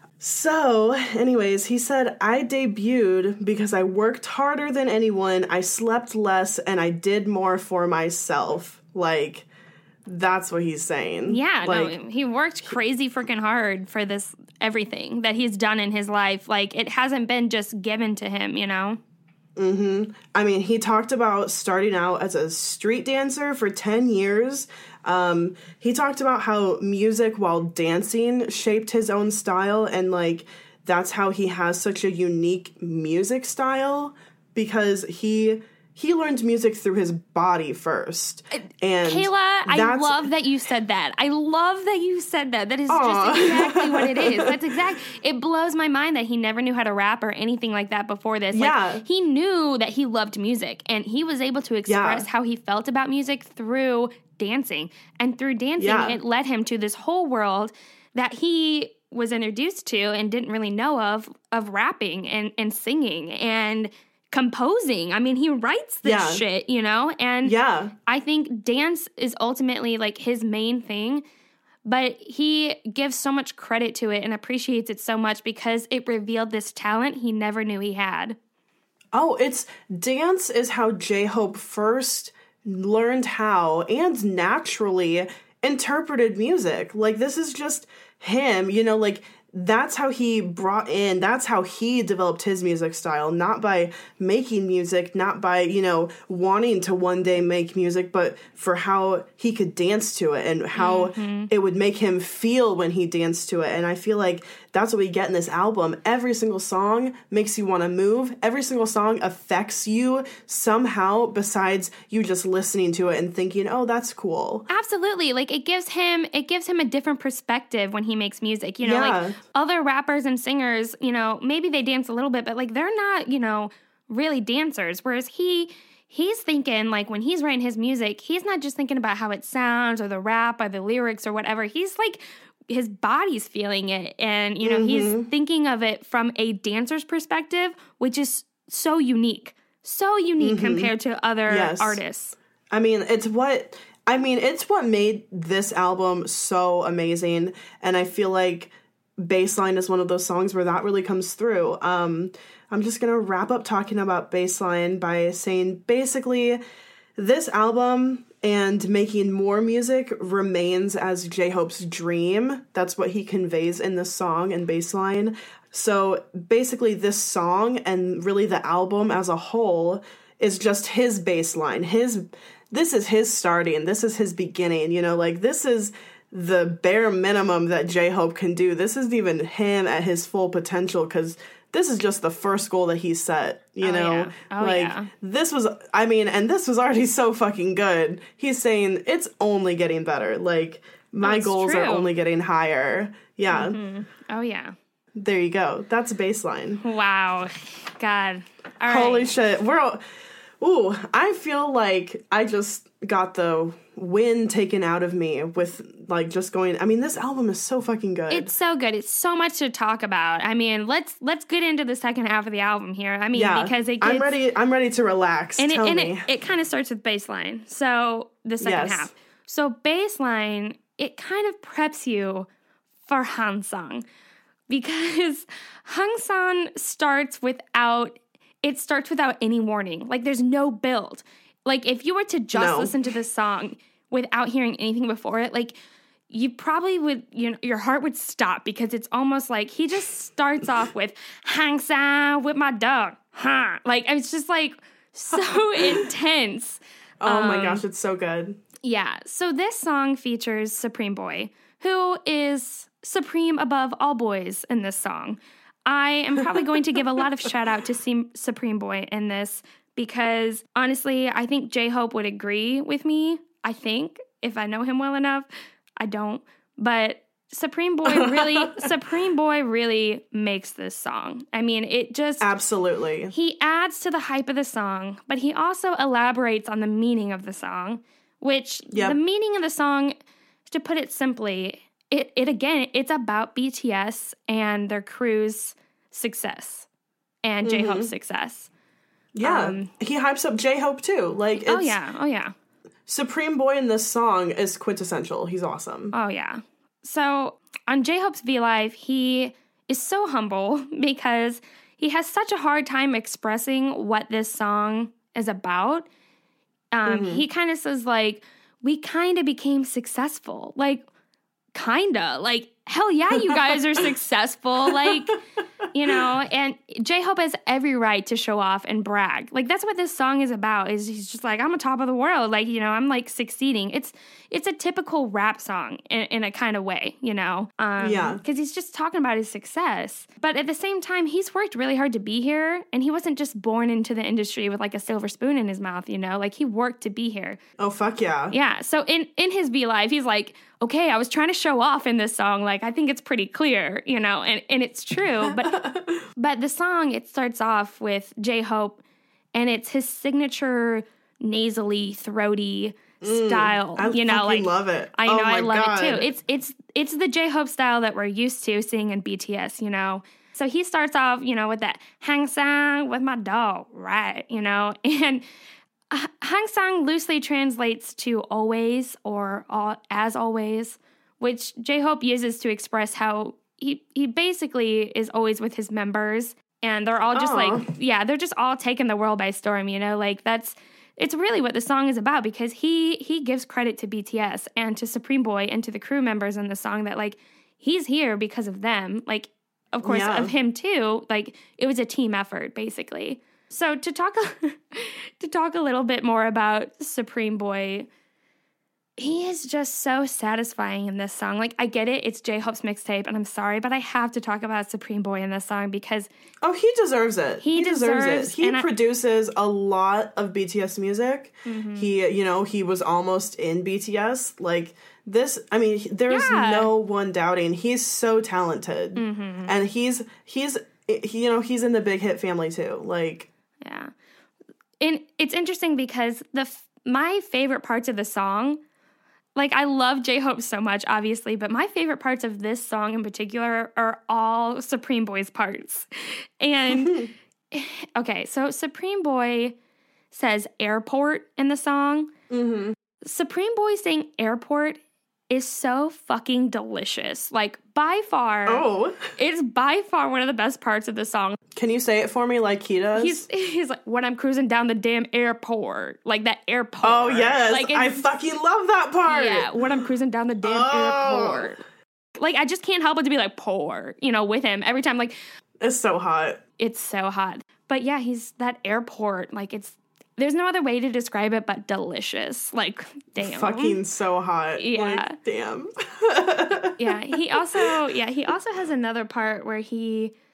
So, anyways, he said, I debuted because I worked harder than anyone, I slept less, and I did more for myself. Like, that's what he's saying. Yeah, like, no, he worked crazy freaking hard for this, everything that he's done in his life. Like, it hasn't been just given to him, you know? Mm-hmm. I mean, he talked about starting out as a street dancer for ten years. Um, he talked about how music while dancing shaped his own style, and, like, that's how he has such a unique music style, because he... He learned music through his body first. And Kayla, I love that you said that. I love that you said that. That is Aww. just exactly what it is. That's exact. It blows my mind that he never knew how to rap or anything like that before this. Like, yeah. He knew that he loved music, and he was able to express yeah. how he felt about music through dancing. And through dancing, yeah. it led him to this whole world that he was introduced to and didn't really know of, of rapping and, and singing and composing. I mean, he writes this yeah. shit, you know? And yeah. I think dance is ultimately like his main thing, but he gives so much credit to it and appreciates it so much because it revealed this talent he never knew he had. Oh, it's dance is how J-Hope first learned how and naturally interpreted music. Like, this is just him, you know, like, that's how he brought in, that's how he developed his music style, not by making music, not by, you know, wanting to one day make music, but for how he could dance to it and how mm-hmm. it would make him feel when he danced to it. And I feel like that's what we get in this album. Every single song makes you want to move. Every single song affects you somehow besides you just listening to it and thinking, oh, that's cool. Absolutely. Like, it gives him, it gives him a different perspective when he makes music, you know, yeah. like other rappers and singers, you know, maybe they dance a little bit, but like they're not, you know, really dancers. Whereas he, he's thinking like when he's writing his music, he's not just thinking about how it sounds or the rap or the lyrics or whatever. He's like, his body's feeling it. And, you know, mm-hmm. he's thinking of it from a dancer's perspective, which is so unique, so unique mm-hmm. compared to other yes. artists. I mean, it's what, I mean, it's what made this album so amazing. And I feel like Baseline is one of those songs where that really comes through. Um, I'm just going to wrap up talking about Baseline by saying basically this album and making more music remains as J-Hope's dream. That's what he conveys in this song and Baseline. So basically this song and really the album as a whole is just his baseline. His, this is his starting. This is his beginning. You know, like this is the bare minimum that J-Hope can do. This isn't even him at his full potential because this is just the first goal that he set, you oh, know? Yeah. Oh, like, yeah. this was, I mean, and this was already so fucking good. He's saying it's only getting better. Like, my That's goals true. are only getting higher. Yeah. Mm-hmm. Oh, yeah. There you go. That's baseline. Wow. God. All Holy right. shit. We're all, ooh, I feel like I just got the wind taken out of me with, like, just going, I mean, this album is so fucking good. It's so good. It's so much to talk about. I mean, let's let's get into the second half of the album here. I mean, yeah, because it gets, I'm ready, I'm ready to relax. and it, Tell and me. it, it kind of starts with baseline. So the second Yes. half. So baseline, it kind of preps you for Hansang, because Hansang starts without, it starts without any warning. Like, there's no build. Like, if you were to just No. listen to this song without hearing anything before it, like, you probably would, you know, your heart would stop, because it's almost like he just starts off with Hansang with my dog, huh? Like, it's just like so intense. Oh my Um, gosh, it's so good. Yeah. So this song features Supreme Boy, who is supreme above all boys in this song. I am probably going to give a lot of shout out to Sim- Supreme Boy in this, because honestly, I think J-Hope would agree with me. I think, if I know him well enough. I don't. But Supreme Boy really, Supreme Boy really makes this song. I mean, it just... Absolutely. He adds to the hype of the song, but he also elaborates on the meaning of the song, which Yep. the meaning of the song, to put it simply, it, it again, it's about B T S and their crew's success and Mm-hmm. J-Hope's success. Yeah. Um, he hypes up J-Hope too. Like, it's, Oh, yeah. Oh, yeah. Supreme Boy in this song is quintessential. He's awesome. Oh, yeah. So on J-Hope's V-Live, he is so humble because he has such a hard time expressing what this song is about. Um, Mm-hmm. He kind of says, like, we kind of became successful. Like, kind of. Like, hell yeah, you guys are successful. Like, you know, and J-Hope has every right to show off and brag. Like, that's what this song is about, is he's just like, I'm on top of the world. Like, you know, I'm, like, succeeding. It's it's a typical rap song in, in a kind of way, you know? Um, Yeah. Because he's just talking about his success. But at the same time, he's worked really hard to be here, and he wasn't just born into the industry with, like, a silver spoon in his mouth, you know? Like, he worked to be here. Oh, fuck yeah. Yeah, so in, in his V-Live, he's like, okay, I was trying to show off in this song. Like, I think it's pretty clear, you know, and, and it's true. But but the song, it starts off with J-Hope, and it's his signature nasally, throaty style. I you know, fucking like love it. I know, Oh my I love God. it too. It's it's it's the J-Hope style that we're used to seeing in B T S, you know. So he starts off, you know, with that hang sang with my dog, right? You know, and uh, hang sang loosely translates to always or all, as always, which J-Hope uses to express how he he basically is always with his members, and they're all just Aw. like, yeah, they're just all taking the world by storm, you know, like that's. It's really what the song is about, because he he gives credit to B T S and to Supreme Boy and to the crew members in the song that, like, he's here because of them. Like, of course, Yeah. of him too. Like, it was a team effort, basically. So to talk a, to talk a little bit more about Supreme Boy, he is just so satisfying in this song. Like, I get it, it's J-Hope's mixtape, and I'm sorry, but I have to talk about Supreme Boy in this song because Oh, he deserves it. He deserves, deserves- it. He and I- produces a lot of B T S music. Mm-hmm. He, you know, he was almost in B T S. Like, this, I mean, there's Yeah. no one doubting. He's so talented. Mm-hmm. And he's, he's, he, you know, he's in the big hit family too. Like, yeah. And it's interesting because the f- my favorite parts of the song, like, I love J-Hope so much, obviously, but my favorite parts of this song in particular are all Supreme Boy's parts. And, okay, so Supreme Boy says airport in the song. mm-hmm. Supreme Boy saying airport is so fucking delicious. Like, by far, Oh, it's by far one of the best parts of the song. can you say it for me like he does? He's he's like, when I'm cruising down the damn airport, like that airport. oh, yes. like I it's- fucking love that part. yeah. When I'm cruising down the damn Oh. airport, like I just can't help but to be like poor, you know, with him every time. Like, It's so hot. it's so hot, but yeah, he's that airport. Like, it's there's no other way to describe it but delicious. Like, damn, Fucking so hot. Yeah. Like, damn. yeah. He also yeah he also has another part where he.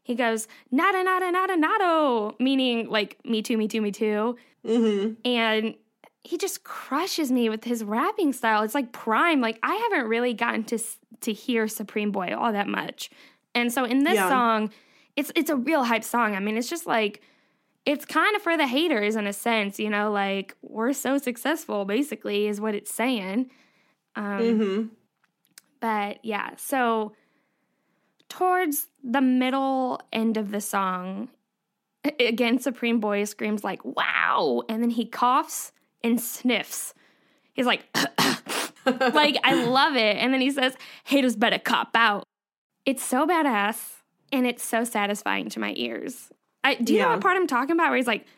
he goes, nada, nada, nada, nado, meaning like, me too, me too, me too. Mm-hmm. And he just crushes me with his rapping style. It's like prime. Like, I haven't really gotten to to hear Supreme Boy all that much. And so in this yeah. song, it's it's a real hype song. I mean, it's just like, it's kind of for the haters in a sense, you know, like, we're so successful, basically, is what it's saying. Um, mm-hmm. But, yeah, so towards the middle end of the song, again, Supreme Boy screams like, wow, and then he coughs and sniffs. He's like, like, I love it. And then he says, haters better cop out. It's so badass, and it's so satisfying to my ears. I, do you yeah. know what part I'm talking about? Where he's like,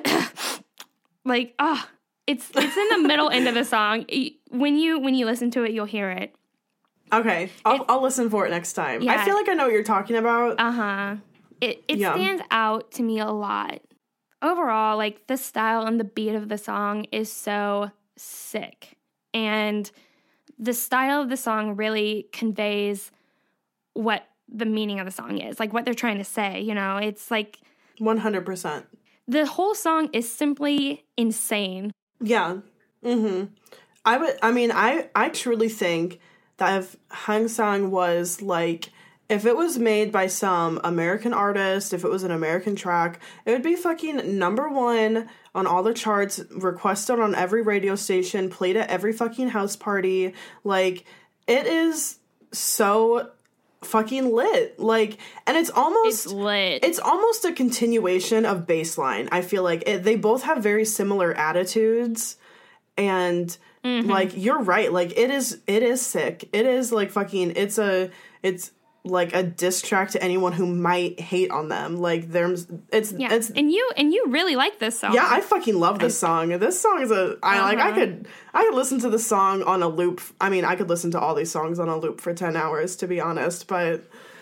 like, oh, it's it's in the middle end of the song. When you when you listen to it, you'll hear it. Okay, I'll, it, I'll listen for it next time. Yeah. I feel like I know what you're talking about. Uh huh. It it yeah. stands out to me a lot. Overall, like, the style and the beat of the song is so sick, and the style of the song really conveys what the meaning of the song is, like what they're trying to say. You know, it's like one hundred percent. The whole song is simply insane. Yeah. Mm-hmm. I would, I mean, I, I truly think that if Hang Sang was like, if it was made by some American artist, if it was an American track, it would be fucking number one on all the charts, requested on every radio station, played at every fucking house party. Like, it is so fucking lit. Like, and it's almost it's lit. It's almost a continuation of Baseline. I feel like it, they both have very similar attitudes, and mm-hmm. like, you're right. Like, it is it is sick. It is like fucking. It's a it's like a diss track to anyone who might hate on them. Like, there's it's yeah. it's and you and you really like this song. Yeah, I fucking love this I, song. This song is a I uh-huh. like I could I could listen to the song on a loop. I mean, I could listen to all these songs on a loop for ten hours, to be honest, but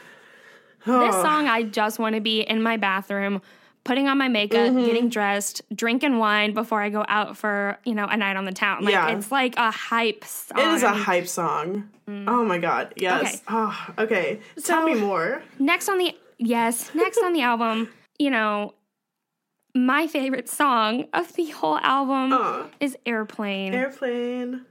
oh. This song, I just want to be in my bathroom, putting on my makeup, mm-hmm. getting dressed, drinking wine before I go out for, you know, a night on the town. Like, yeah. It's like a hype song. It is a hype song. Mm. Oh my god, yes. Okay. Oh, okay. So, tell me more. Next on the, yes, next on the album, you know, my favorite song of the whole album uh, is Airplane. Airplane.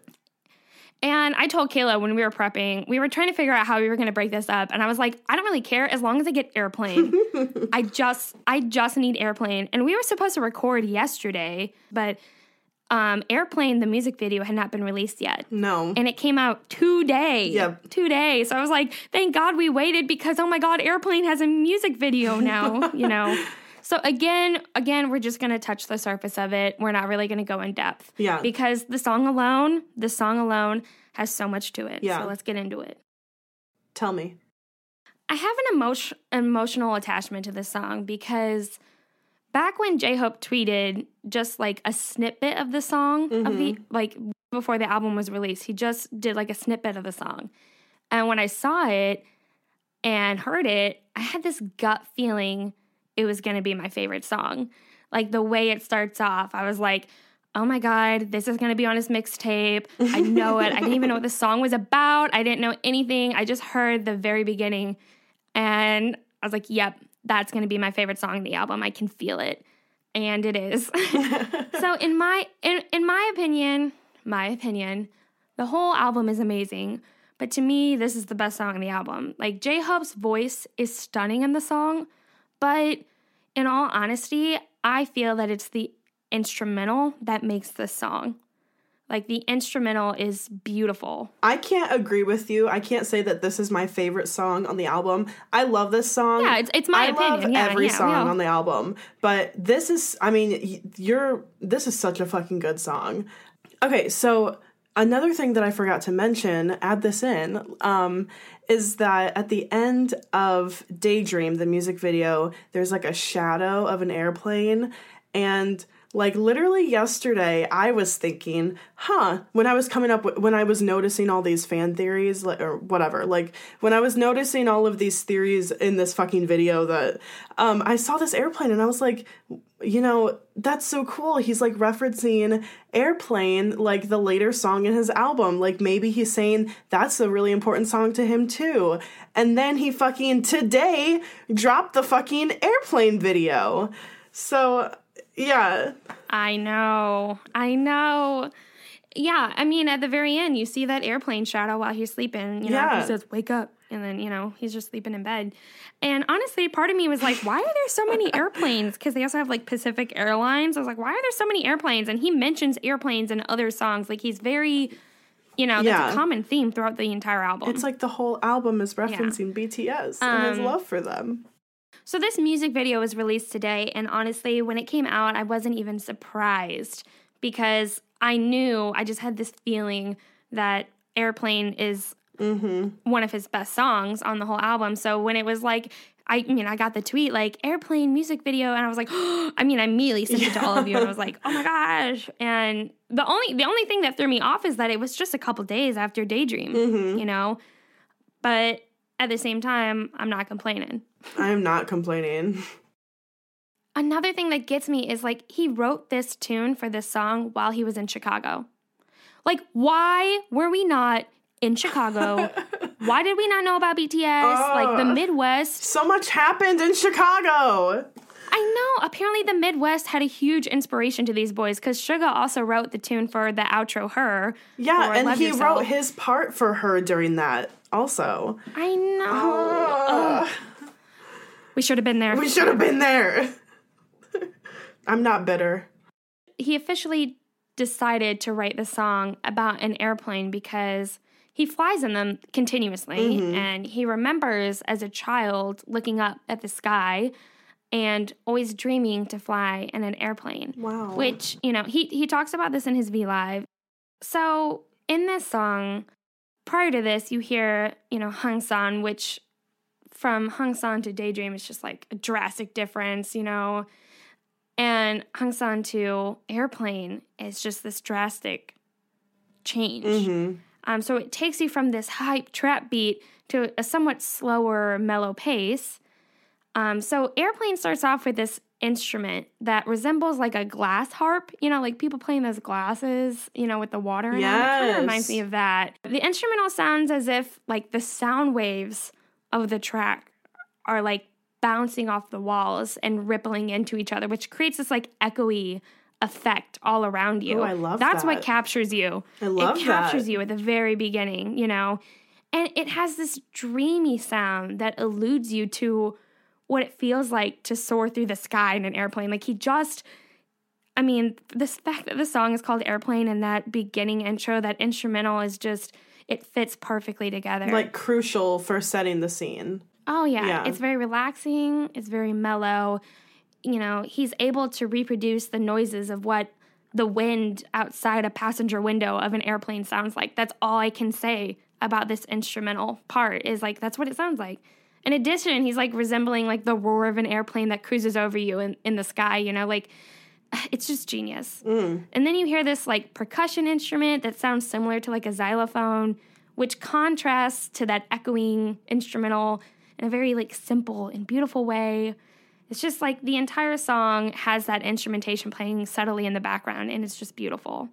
And I told Kayla when we were prepping, we were trying to figure out how we were going to break this up. And I was like, I don't really care as long as I get Airplane. I just, I just need Airplane. And we were supposed to record yesterday, but um, Airplane, the music video, had not been released yet. No. And it came out today. Yep. Today. So I was like, thank God we waited, because, oh my God, Airplane has a music video now, you know. So again, again, we're just going to touch the surface of it. We're not really going to go in depth. Yeah. Because the song alone, the song alone has so much to it. Yeah. So let's get into it. Tell me. I have an emotion, emotional attachment to this song because back when J-Hope tweeted just like a snippet of the song, mm-hmm. of the like before the album was released, he just did like a snippet of the song. And when I saw it and heard it, I had this gut feeling it was going to be my favorite song. Like, the way it starts off, I was like, oh my God, this is going to be on his mixtape. I know it. I didn't even know what the song was about. I didn't know anything. I just heard the very beginning. And I was like, yep, that's going to be my favorite song in the album. I can feel it. And it is. So in my in, in my opinion, my opinion, the whole album is amazing. But to me, this is the best song in the album. Like, J-Hope's voice is stunning in the song. But in all honesty, I feel that it's the instrumental that makes this song. Like, the instrumental is beautiful. I can't agree with you. I can't say that this is my favorite song on the album. I love this song. Yeah, it's, it's my I opinion. I love yeah, every yeah, song yeah. on the album. But this is, I mean, you're, this is such a fucking good song. Okay, so another thing that I forgot to mention, add this in, um, is that at the end of Daydream, the music video, there's like a shadow of an airplane, and Like, literally yesterday, I was thinking, huh, when I was coming up, with, when I was noticing all these fan theories, like, or whatever, like, when I was noticing all of these theories in this fucking video that, um, I saw this Airplane, and I was like, you know, that's so cool. He's, like, referencing Airplane, like, the later song in his album. Like, maybe he's saying that's a really important song to him, too. And then he fucking, today, dropped the fucking Airplane video. So... yeah. I know. I know. Yeah, I mean, at the very end, you see that airplane shadow while he's sleeping. You know, yeah. He says, wake up. And then, you know, he's just sleeping in bed. And honestly, part of me was like, why are there so many airplanes? Because they also have, like, Pacific Airlines. I was like, why are there so many airplanes? And he mentions airplanes in other songs. Like, he's very, you know, that's yeah. a common theme throughout the entire album. It's like the whole album is referencing yeah. B T S and um, his love for them. So this music video was released today, and honestly, when it came out, I wasn't even surprised because I knew, I just had this feeling that Airplane is mm-hmm. one of his best songs on the whole album. So when it was like, I mean, I got the tweet, like, Airplane music video, and I was like, oh, I mean, I immediately sent it to all of you, and I was like, oh my gosh. And the only the only thing that threw me off is that it was just a couple days after Daydream, mm-hmm. you know? But at the same time, I'm not complaining. I'm not complaining. Another thing that gets me is, like, he wrote this tune for this song while he was in Chicago. Like, why were we not in Chicago? Why did we not know about B T S? Uh, like, the Midwest. So much happened in Chicago. I know. Apparently, the Midwest had a huge inspiration to these boys because Suga also wrote the tune for the outro, Her. Yeah, and he yourself. wrote his part for Her during that also. I know. Uh, we should have been there. We should have been there. I'm not bitter. He officially decided to write the song about an airplane because he flies in them continuously, mm-hmm. and he remembers as a child looking up at the sky and always dreaming to fly in an airplane. Wow. Which, you know, he, he talks about this in his V Live. So in this song, prior to this, you hear, you know, Hang San, which from Hang San to Daydream is just like a drastic difference, you know. And Hang San to Airplane is just this drastic change. Mm-hmm. Um, so it takes you from this hype trap beat to a somewhat slower, mellow pace. Um, so Airplane starts off with this instrument that resembles like a glass harp, you know, like people playing those glasses, you know, with the water in yes. it. It kind of reminds me of that. The instrumental sounds as if like the sound waves of the track are like bouncing off the walls and rippling into each other, which creates this like echoey effect all around you. Oh, I love That's that. what captures you. I love It captures that. you at the very beginning, you know, and it has this dreamy sound that alludes you to what it feels like to soar through the sky in an airplane. Like he just, I mean, the fact that the song is called Airplane and that beginning intro, that instrumental is just, it fits perfectly together. Like crucial for setting the scene. Oh, yeah. yeah. It's very relaxing. It's very mellow. You know, he's able to reproduce the noises of what the wind outside a passenger window of an airplane sounds like. That's all I can say about this instrumental part is like, that's what it sounds like. In addition, he's like resembling like the roar of an airplane that cruises over you in, in the sky, you know, like it's just genius. Mm. And then you hear this like percussion instrument that sounds similar to like a xylophone, which contrasts to that echoing instrumental in a very like simple and beautiful way. It's just like the entire song has that instrumentation playing subtly in the background, and it's just beautiful.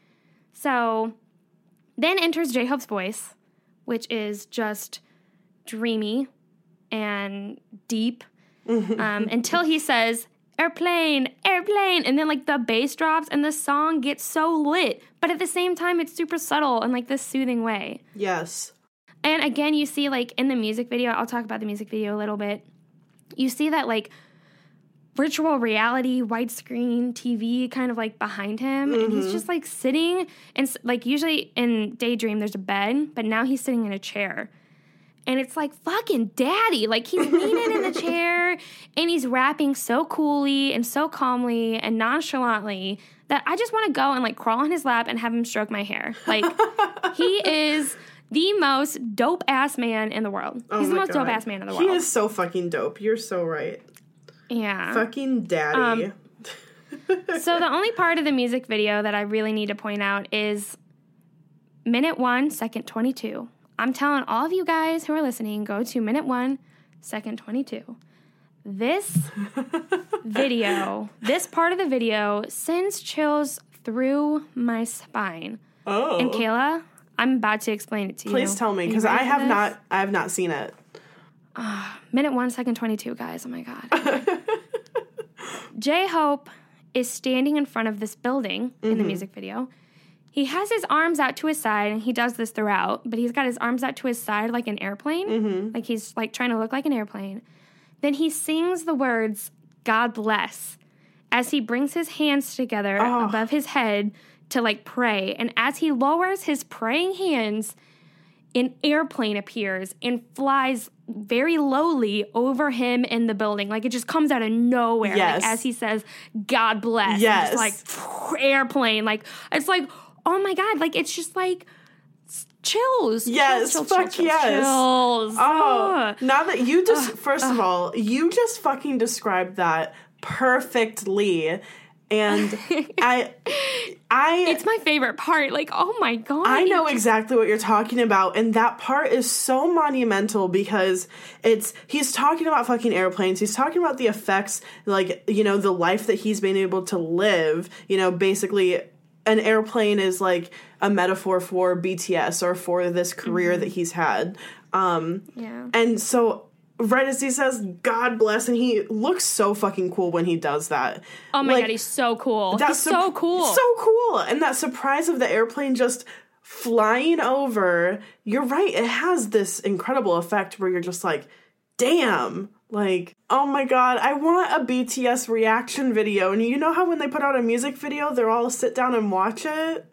So then enters J-Hope's voice, which is just dreamy and deep um, until he says, airplane, airplane, and then like the bass drops and the song gets so lit, but at the same time it's super subtle in like this soothing way. Yes. And again, you see like in the music video, I'll talk about the music video a little bit, you see that like virtual reality widescreen T V kind of like behind him, mm-hmm. and he's just like sitting, and like usually in Daydream there's a bed, but now he's sitting in a chair. And it's like, fucking daddy. Like, he's leaning in the chair, and he's rapping so coolly and so calmly and nonchalantly that I just want to go and, like, crawl on his lap and have him stroke my hair. Like, he is the most dope-ass man in the world. Oh he's the most God. dope-ass man in the world. He is so fucking dope. You're so right. Yeah. Fucking daddy. Um, So the only part of the music video that I really need to point out is minute one, second twenty-two. I'm telling all of you guys who are listening, go to minute one, second twenty-two. This video, this part of the video sends chills through my spine. Oh. And Kayla, I'm about to explain it to you. Please tell me, because I have not I have not seen it. Uh, minute one, second twenty-two, guys. Oh my God. J-Hope is standing in front of this building mm-hmm. in the music video. He has his arms out to his side, and he does this throughout, but he's got his arms out to his side like an airplane. Mm-hmm. Like he's like trying to look like an airplane. Then he sings the words, God bless, as he brings his hands together oh. above his head to like pray. And as he lowers his praying hands, an airplane appears and flies very lowly over him in the building. Like it just comes out of nowhere. Yes. Like as he says, God bless. Yes. Just like phew, airplane. Like it's like, oh my God. Like it's just like chills. Yes. Chills, chills, fuck chills, chills, yes. Chills. Oh, now that you just, Ugh. first of all, you just fucking described that perfectly. And I, I, it's my favorite part. Like, oh my God. I know exactly what you're talking about. And that part is so monumental because it's, he's talking about fucking airplanes. He's talking about the effects, like, you know, the life that he's been able to live. You know, basically an airplane is like a metaphor for B T S or for this career mm-hmm. that he's had. Um, yeah. And so, right as he says, God bless, and he looks so fucking cool when he does that. Oh my like, God, he's so cool. That's he's so cool. So cool. And that surprise of the airplane just flying over, you're right, it has this incredible effect where you're just like, damn. Like, oh my God, I want a B T S reaction video. And you know how when they put out a music video, they're all sit down and watch it?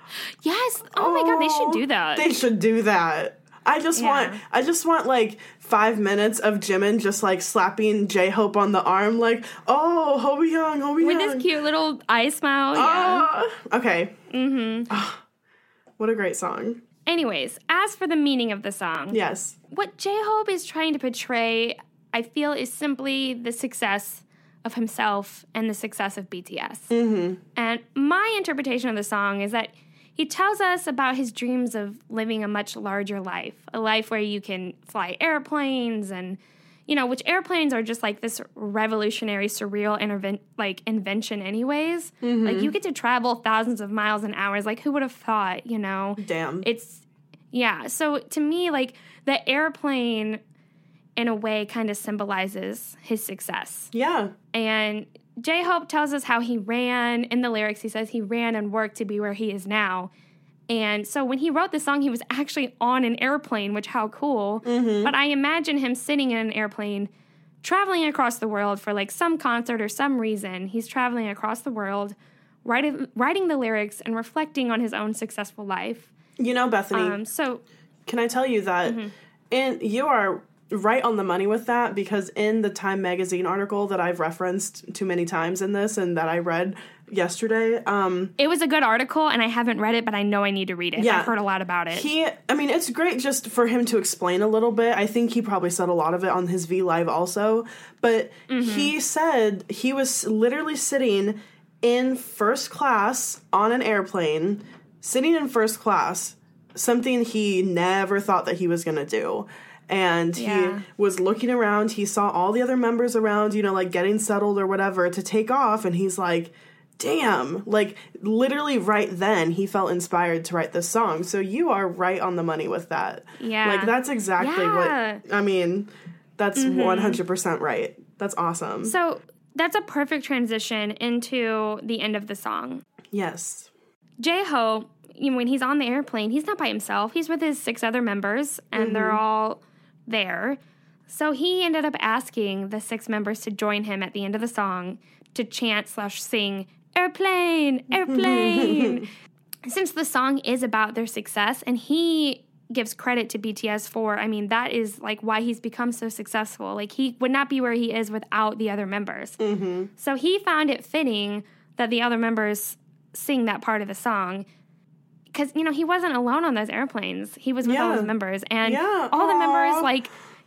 Yes. Oh, oh my God, they should do that. They should do that. I just yeah. want, I just want like five minutes of Jimin just like slapping J-Hope on the arm, like, oh, Hobi-young, Hobi-young. With this cute little eye smile, yeah. Uh, okay. Mm-hmm. Oh, what a great song. Anyways, as for the meaning of the song. Yes. What J-Hope is trying to portray, I feel, is simply the success of himself and the success of B T S. Mm-hmm. And my interpretation of the song is that he tells us about his dreams of living a much larger life, a life where you can fly airplanes and, you know, which airplanes are just like this revolutionary, surreal interven- like invention anyways. Mm-hmm. Like you get to travel thousands of miles and hours. Like who would have thought, you know? Damn. It's, yeah. So to me, like the airplane in a way kind of symbolizes his success. Yeah. And J-Hope tells us how he ran. In the lyrics, he says he ran and worked to be where he is now. And so when he wrote the song, he was actually on an airplane, which how cool. Mm-hmm. But I imagine him sitting in an airplane, traveling across the world for like some concert or some reason. He's traveling across the world, writing, writing the lyrics and reflecting on his own successful life. You know, Bethany, um, so can I tell you that mm-hmm. and you are right on the money with that, because in the Time magazine article that I've referenced too many times in this and that I read yesterday, um, it was a good article and I haven't read it, but I know I need to read it. Yeah, I've heard a lot about it. He, I mean, it's great just for him to explain a little bit. I think he probably said a lot of it on his V Live also, but mm-hmm. he said he was literally sitting in first class on an airplane, sitting in first class, something he never thought that he was going to do. And yeah. he was looking around. He saw all the other members around, you know, like getting settled or whatever to take off. And he's like, damn, like literally right then he felt inspired to write this song. So you are right on the money with that. Yeah. Like that's exactly yeah. what, I mean, that's mm-hmm. one hundred percent right. That's awesome. So that's a perfect transition into the end of the song. Yes. J-Hope, you know, when he's on the airplane, he's not by himself. He's with his six other members, and mm-hmm. they're all there. So he ended up asking the six members to join him at the end of the song to chant slash sing, airplane, airplane. Since the song is about their success, and he gives credit to B T S for, I mean, that is like why he's become so successful. Like he would not be where he is without the other members. Mm-hmm. So he found it fitting that the other members sing that part of the song. Because, you know, he wasn't alone on those airplanes. He was with yeah. all his members. And yeah. all Aww. the members, like,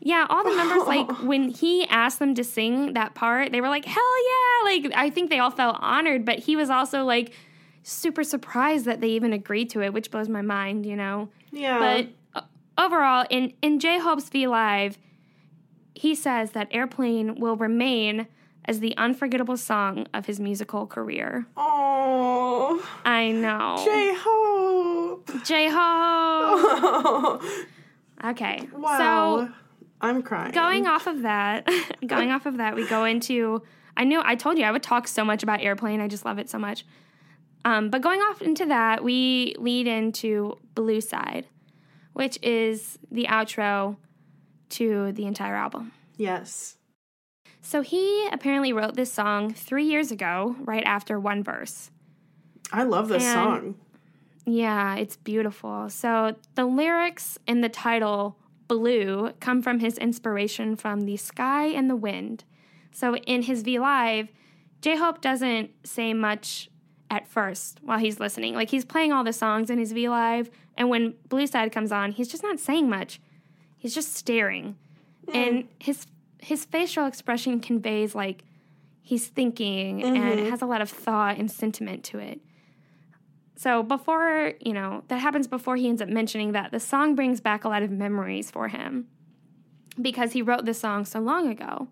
Yeah, all the members, like, when he asked them to sing that part, they were like, hell yeah! Like, I think they all felt honored, but he was also, like, super surprised that they even agreed to it, which blows my mind, you know? Yeah. But uh, overall, in, in J-Hope's V Live, he says that Airplane will remain as the unforgettable song of his musical career. Oh, I know. J-Hope. J-Hope. Okay. Wow. So I'm crying. going off of that, going off of that, we go into, I knew, I told you I would talk so much about Airplane. I just love it so much. Um, but going off into that, we lead into Blue Side, which is the outro to the entire album. Yes. So he apparently wrote this song three years ago, right after one verse. I love this And, song. Yeah, it's beautiful. So the lyrics and the title, Blue, come from his inspiration from the sky and the wind. So in his V Live, J-Hope doesn't say much at first while he's listening. Like, he's playing all the songs in his V Live, and when Blue Side comes on, he's just not saying much. He's just staring. Mm. And his his facial expression conveys, like, he's thinking, mm-hmm. and it has a lot of thought and sentiment to it. So before, you know, that happens before he ends up mentioning that the song brings back a lot of memories for him because he wrote this song so long ago.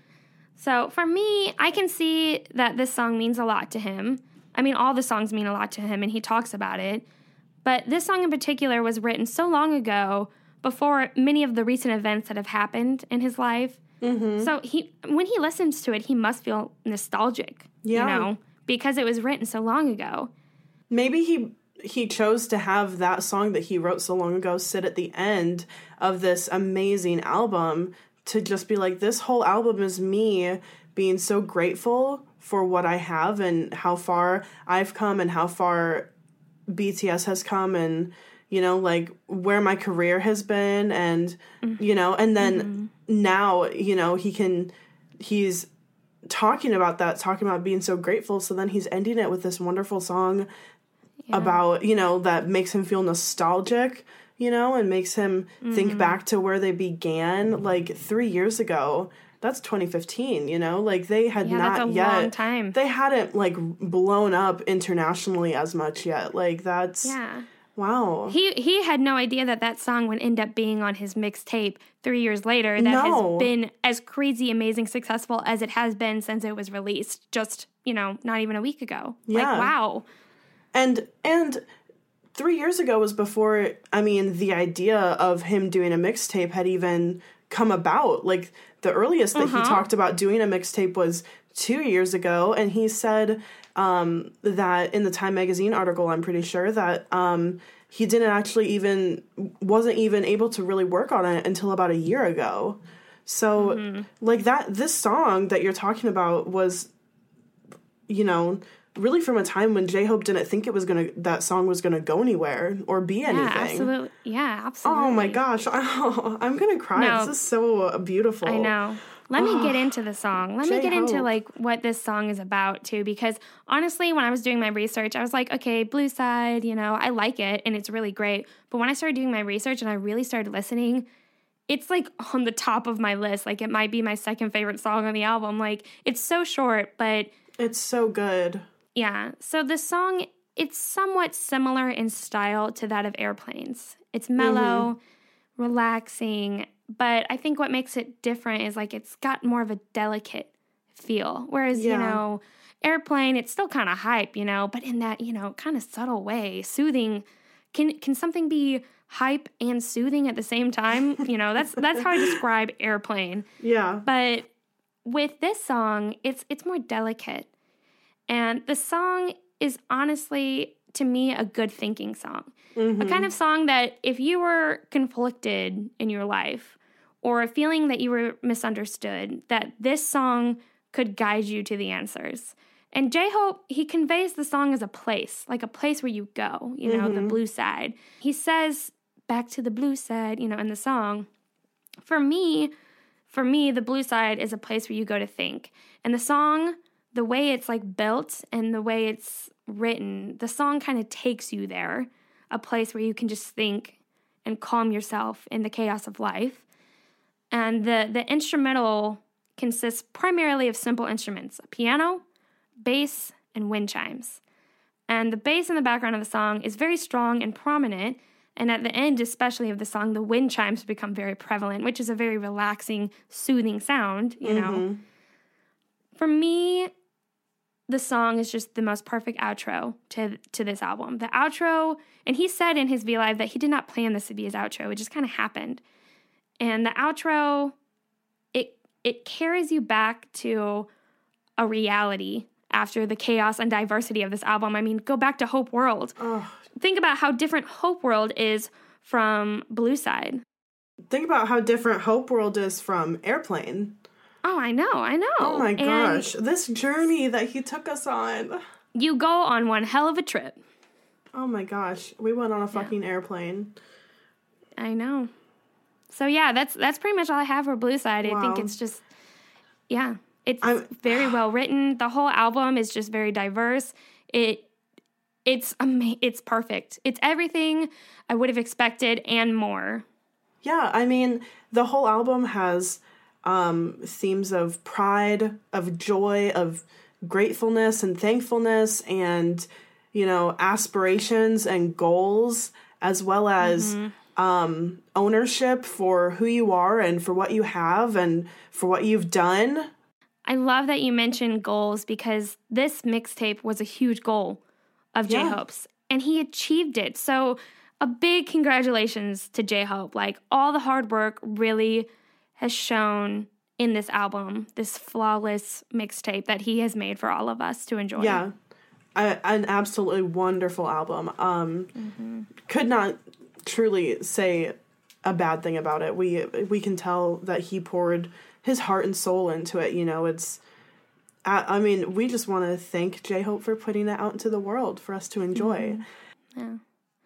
So for me, I can see that this song means a lot to him. I mean, all the songs mean a lot to him, and he talks about it. But this song in particular was written so long ago, before many of the recent events that have happened in his life. Mm-hmm. So he, when he listens to it, he must feel nostalgic, yeah. you know, because it was written so long ago. Maybe he he chose to have that song that he wrote so long ago sit at the end of this amazing album to just be like, this whole album is me being so grateful for what I have and how far I've come and how far B T S has come and, you know, like where my career has been and, mm-hmm. you know, and then mm-hmm. now, you know, he can, he's talking about that, talking about being so grateful. So then he's ending it with this wonderful song yeah. about, you know, that makes him feel nostalgic, you know, and makes him mm-hmm. think back to where they began like three years ago. That's twenty fifteen, you know, like they had yeah, not that's a yet, long time. They hadn't like blown up internationally as much yet. Like that's, yeah. wow. He he had no idea that that song would end up being on his mixtape three years later. That no. has been as crazy, amazing, successful as it has been since it was released. Just, you know, not even a week ago. Yeah. Like, wow. And and three years ago was before, I mean, the idea of him doing a mixtape had even come about. Like, the earliest that uh-huh. he talked about doing a mixtape was two years ago, and he said um, that in the Time Magazine article, I'm pretty sure, that um, he didn't actually even, wasn't even able to really work on it until about a year ago. So, mm-hmm. like, that, this song that you're talking about was, you know, really from a time when J-Hope didn't think it was gonna, that song was gonna go anywhere or be anything. Yeah, absolutely. Yeah, absolutely. Oh my gosh, oh, I'm gonna cry. No, this is so beautiful. I know. Let me get into the song. Let me get into like what this song is about too, because honestly, when I was doing my research, I was like, okay, Blue Side, you know, I like it and it's really great. But when I started doing my research and I really started listening, it's like on the top of my list. Like it might be my second favorite song on the album. Like it's so short, but it's so good. Yeah. So the song, it's somewhat similar in style to that of Airplanes. It's mellow, mm-hmm. relaxing, but I think what makes it different is like it's got more of a delicate feel. Whereas, yeah. you know, Airplane, it's still kind of hype, you know, but in that, you know, kind of subtle way, soothing. Can can something be hype and soothing at the same time? You know, that's that's how I describe Airplane. Yeah. But with this song, it's it's more delicate. And the song is honestly, to me, a good thinking song. Mm-hmm. A kind of song that if you were conflicted in your life or feeling that you were misunderstood, that this song could guide you to the answers. And J-Hope, he conveys the song as a place, like a place where you go, you know, mm-hmm. the blue side. He says, back to the blue side, you know, in the song. For me, for me, the blue side is a place where you go to think. And the song, the way it's like built and the way it's written, the song kind of takes you there, a place where you can just think and calm yourself in the chaos of life. And the, the instrumental consists primarily of simple instruments, a piano, bass, and wind chimes. And the bass in the background of the song is very strong and prominent, and at the end, especially of the song, the wind chimes become very prevalent, which is a very relaxing, soothing sound, you know. Mm-hmm. For me, the song is just the most perfect outro to to this album. The outro, and he said in his V Live that he did not plan this to be his outro. It just kind of happened. And the outro, it it carries you back to a reality after the chaos and diversity of this album. I mean, go back to Hope World. Oh. Think about how different Hope World is from Blue Side. Think about how different Hope World is from Airplane. Oh, I know, I know. Oh my And gosh, this journey that he took us on. you go on one hell of a trip. Oh my gosh, we went on a fucking yeah. airplane. I know. So yeah, that's that's pretty much all I have for Blue Side. Wow. I think it's just, yeah, it's I'm, very well written. The whole album is just very diverse. It it's ama- it's perfect. It's everything I would have expected and more. Yeah, I mean, the whole album has um, themes of pride, of joy, of gratefulness and thankfulness, and, you know, aspirations and goals, as well as mm-hmm. um, ownership for who you are and for what you have and for what you've done. I love that you mentioned goals, because this mixtape was a huge goal of J-Hope's, yeah. and he achieved it. So a big congratulations to J-Hope. Like, all the hard work really has shown in this album, this flawless mixtape that he has made for all of us to enjoy. Yeah, a, an absolutely wonderful album. Um, mm-hmm. Could not truly say a bad thing about it. We we can tell that he poured his heart and soul into it. You know, it's, I, I mean, we just want to thank J-Hope for putting it out into the world for us to enjoy. Mm-hmm. Yeah.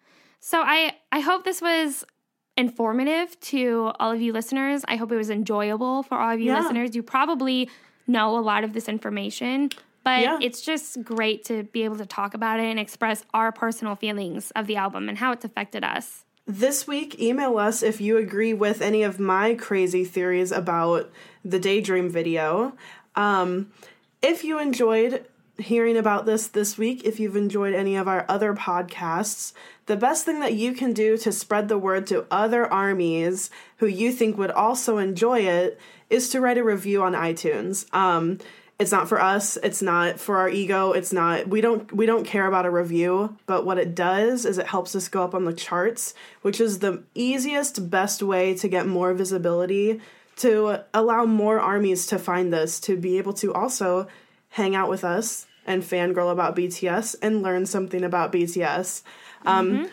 So I, I hope this was informative to all of you listeners. I hope it was enjoyable for all of you yeah. listeners. You probably know a lot of this information, but yeah. it's just great to be able to talk about it and express our personal feelings of the album and how it's affected us. This week, email us if you agree with any of my crazy theories about the Daydream video. Um, if you enjoyed hearing about this this week, if you've enjoyed any of our other podcasts, the best thing that you can do to spread the word to other armies who you think would also enjoy it is to write a review on iTunes. Um, it's not for us. It's not for our ego. It's not, we don't, we don't care about a review, but what it does is it helps us go up on the charts, which is the easiest, best way to get more visibility, to allow more armies to find this, to be able to also hang out with us and fangirl about B T S and learn something about B T S. Um, mm-hmm.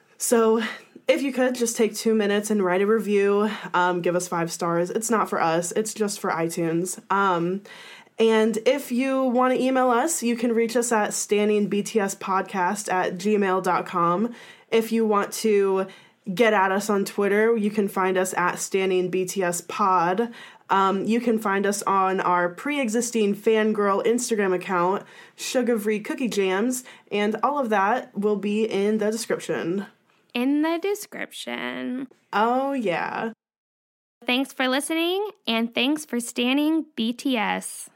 So if you could just take two minutes and write a review, um, give us five stars. It's not for us. It's just for iTunes. Um, and if you want to email us, you can reach us at standingbtspodcast at gmail dot com. If you want to get at us on Twitter, you can find us at standingbtspod. Um, you can find us on our pre-existing fangirl Instagram account, Sugarfree Cookie Jams, and all of that will be in the description. In the description. Oh, yeah. Thanks for listening, and thanks for standing B T S.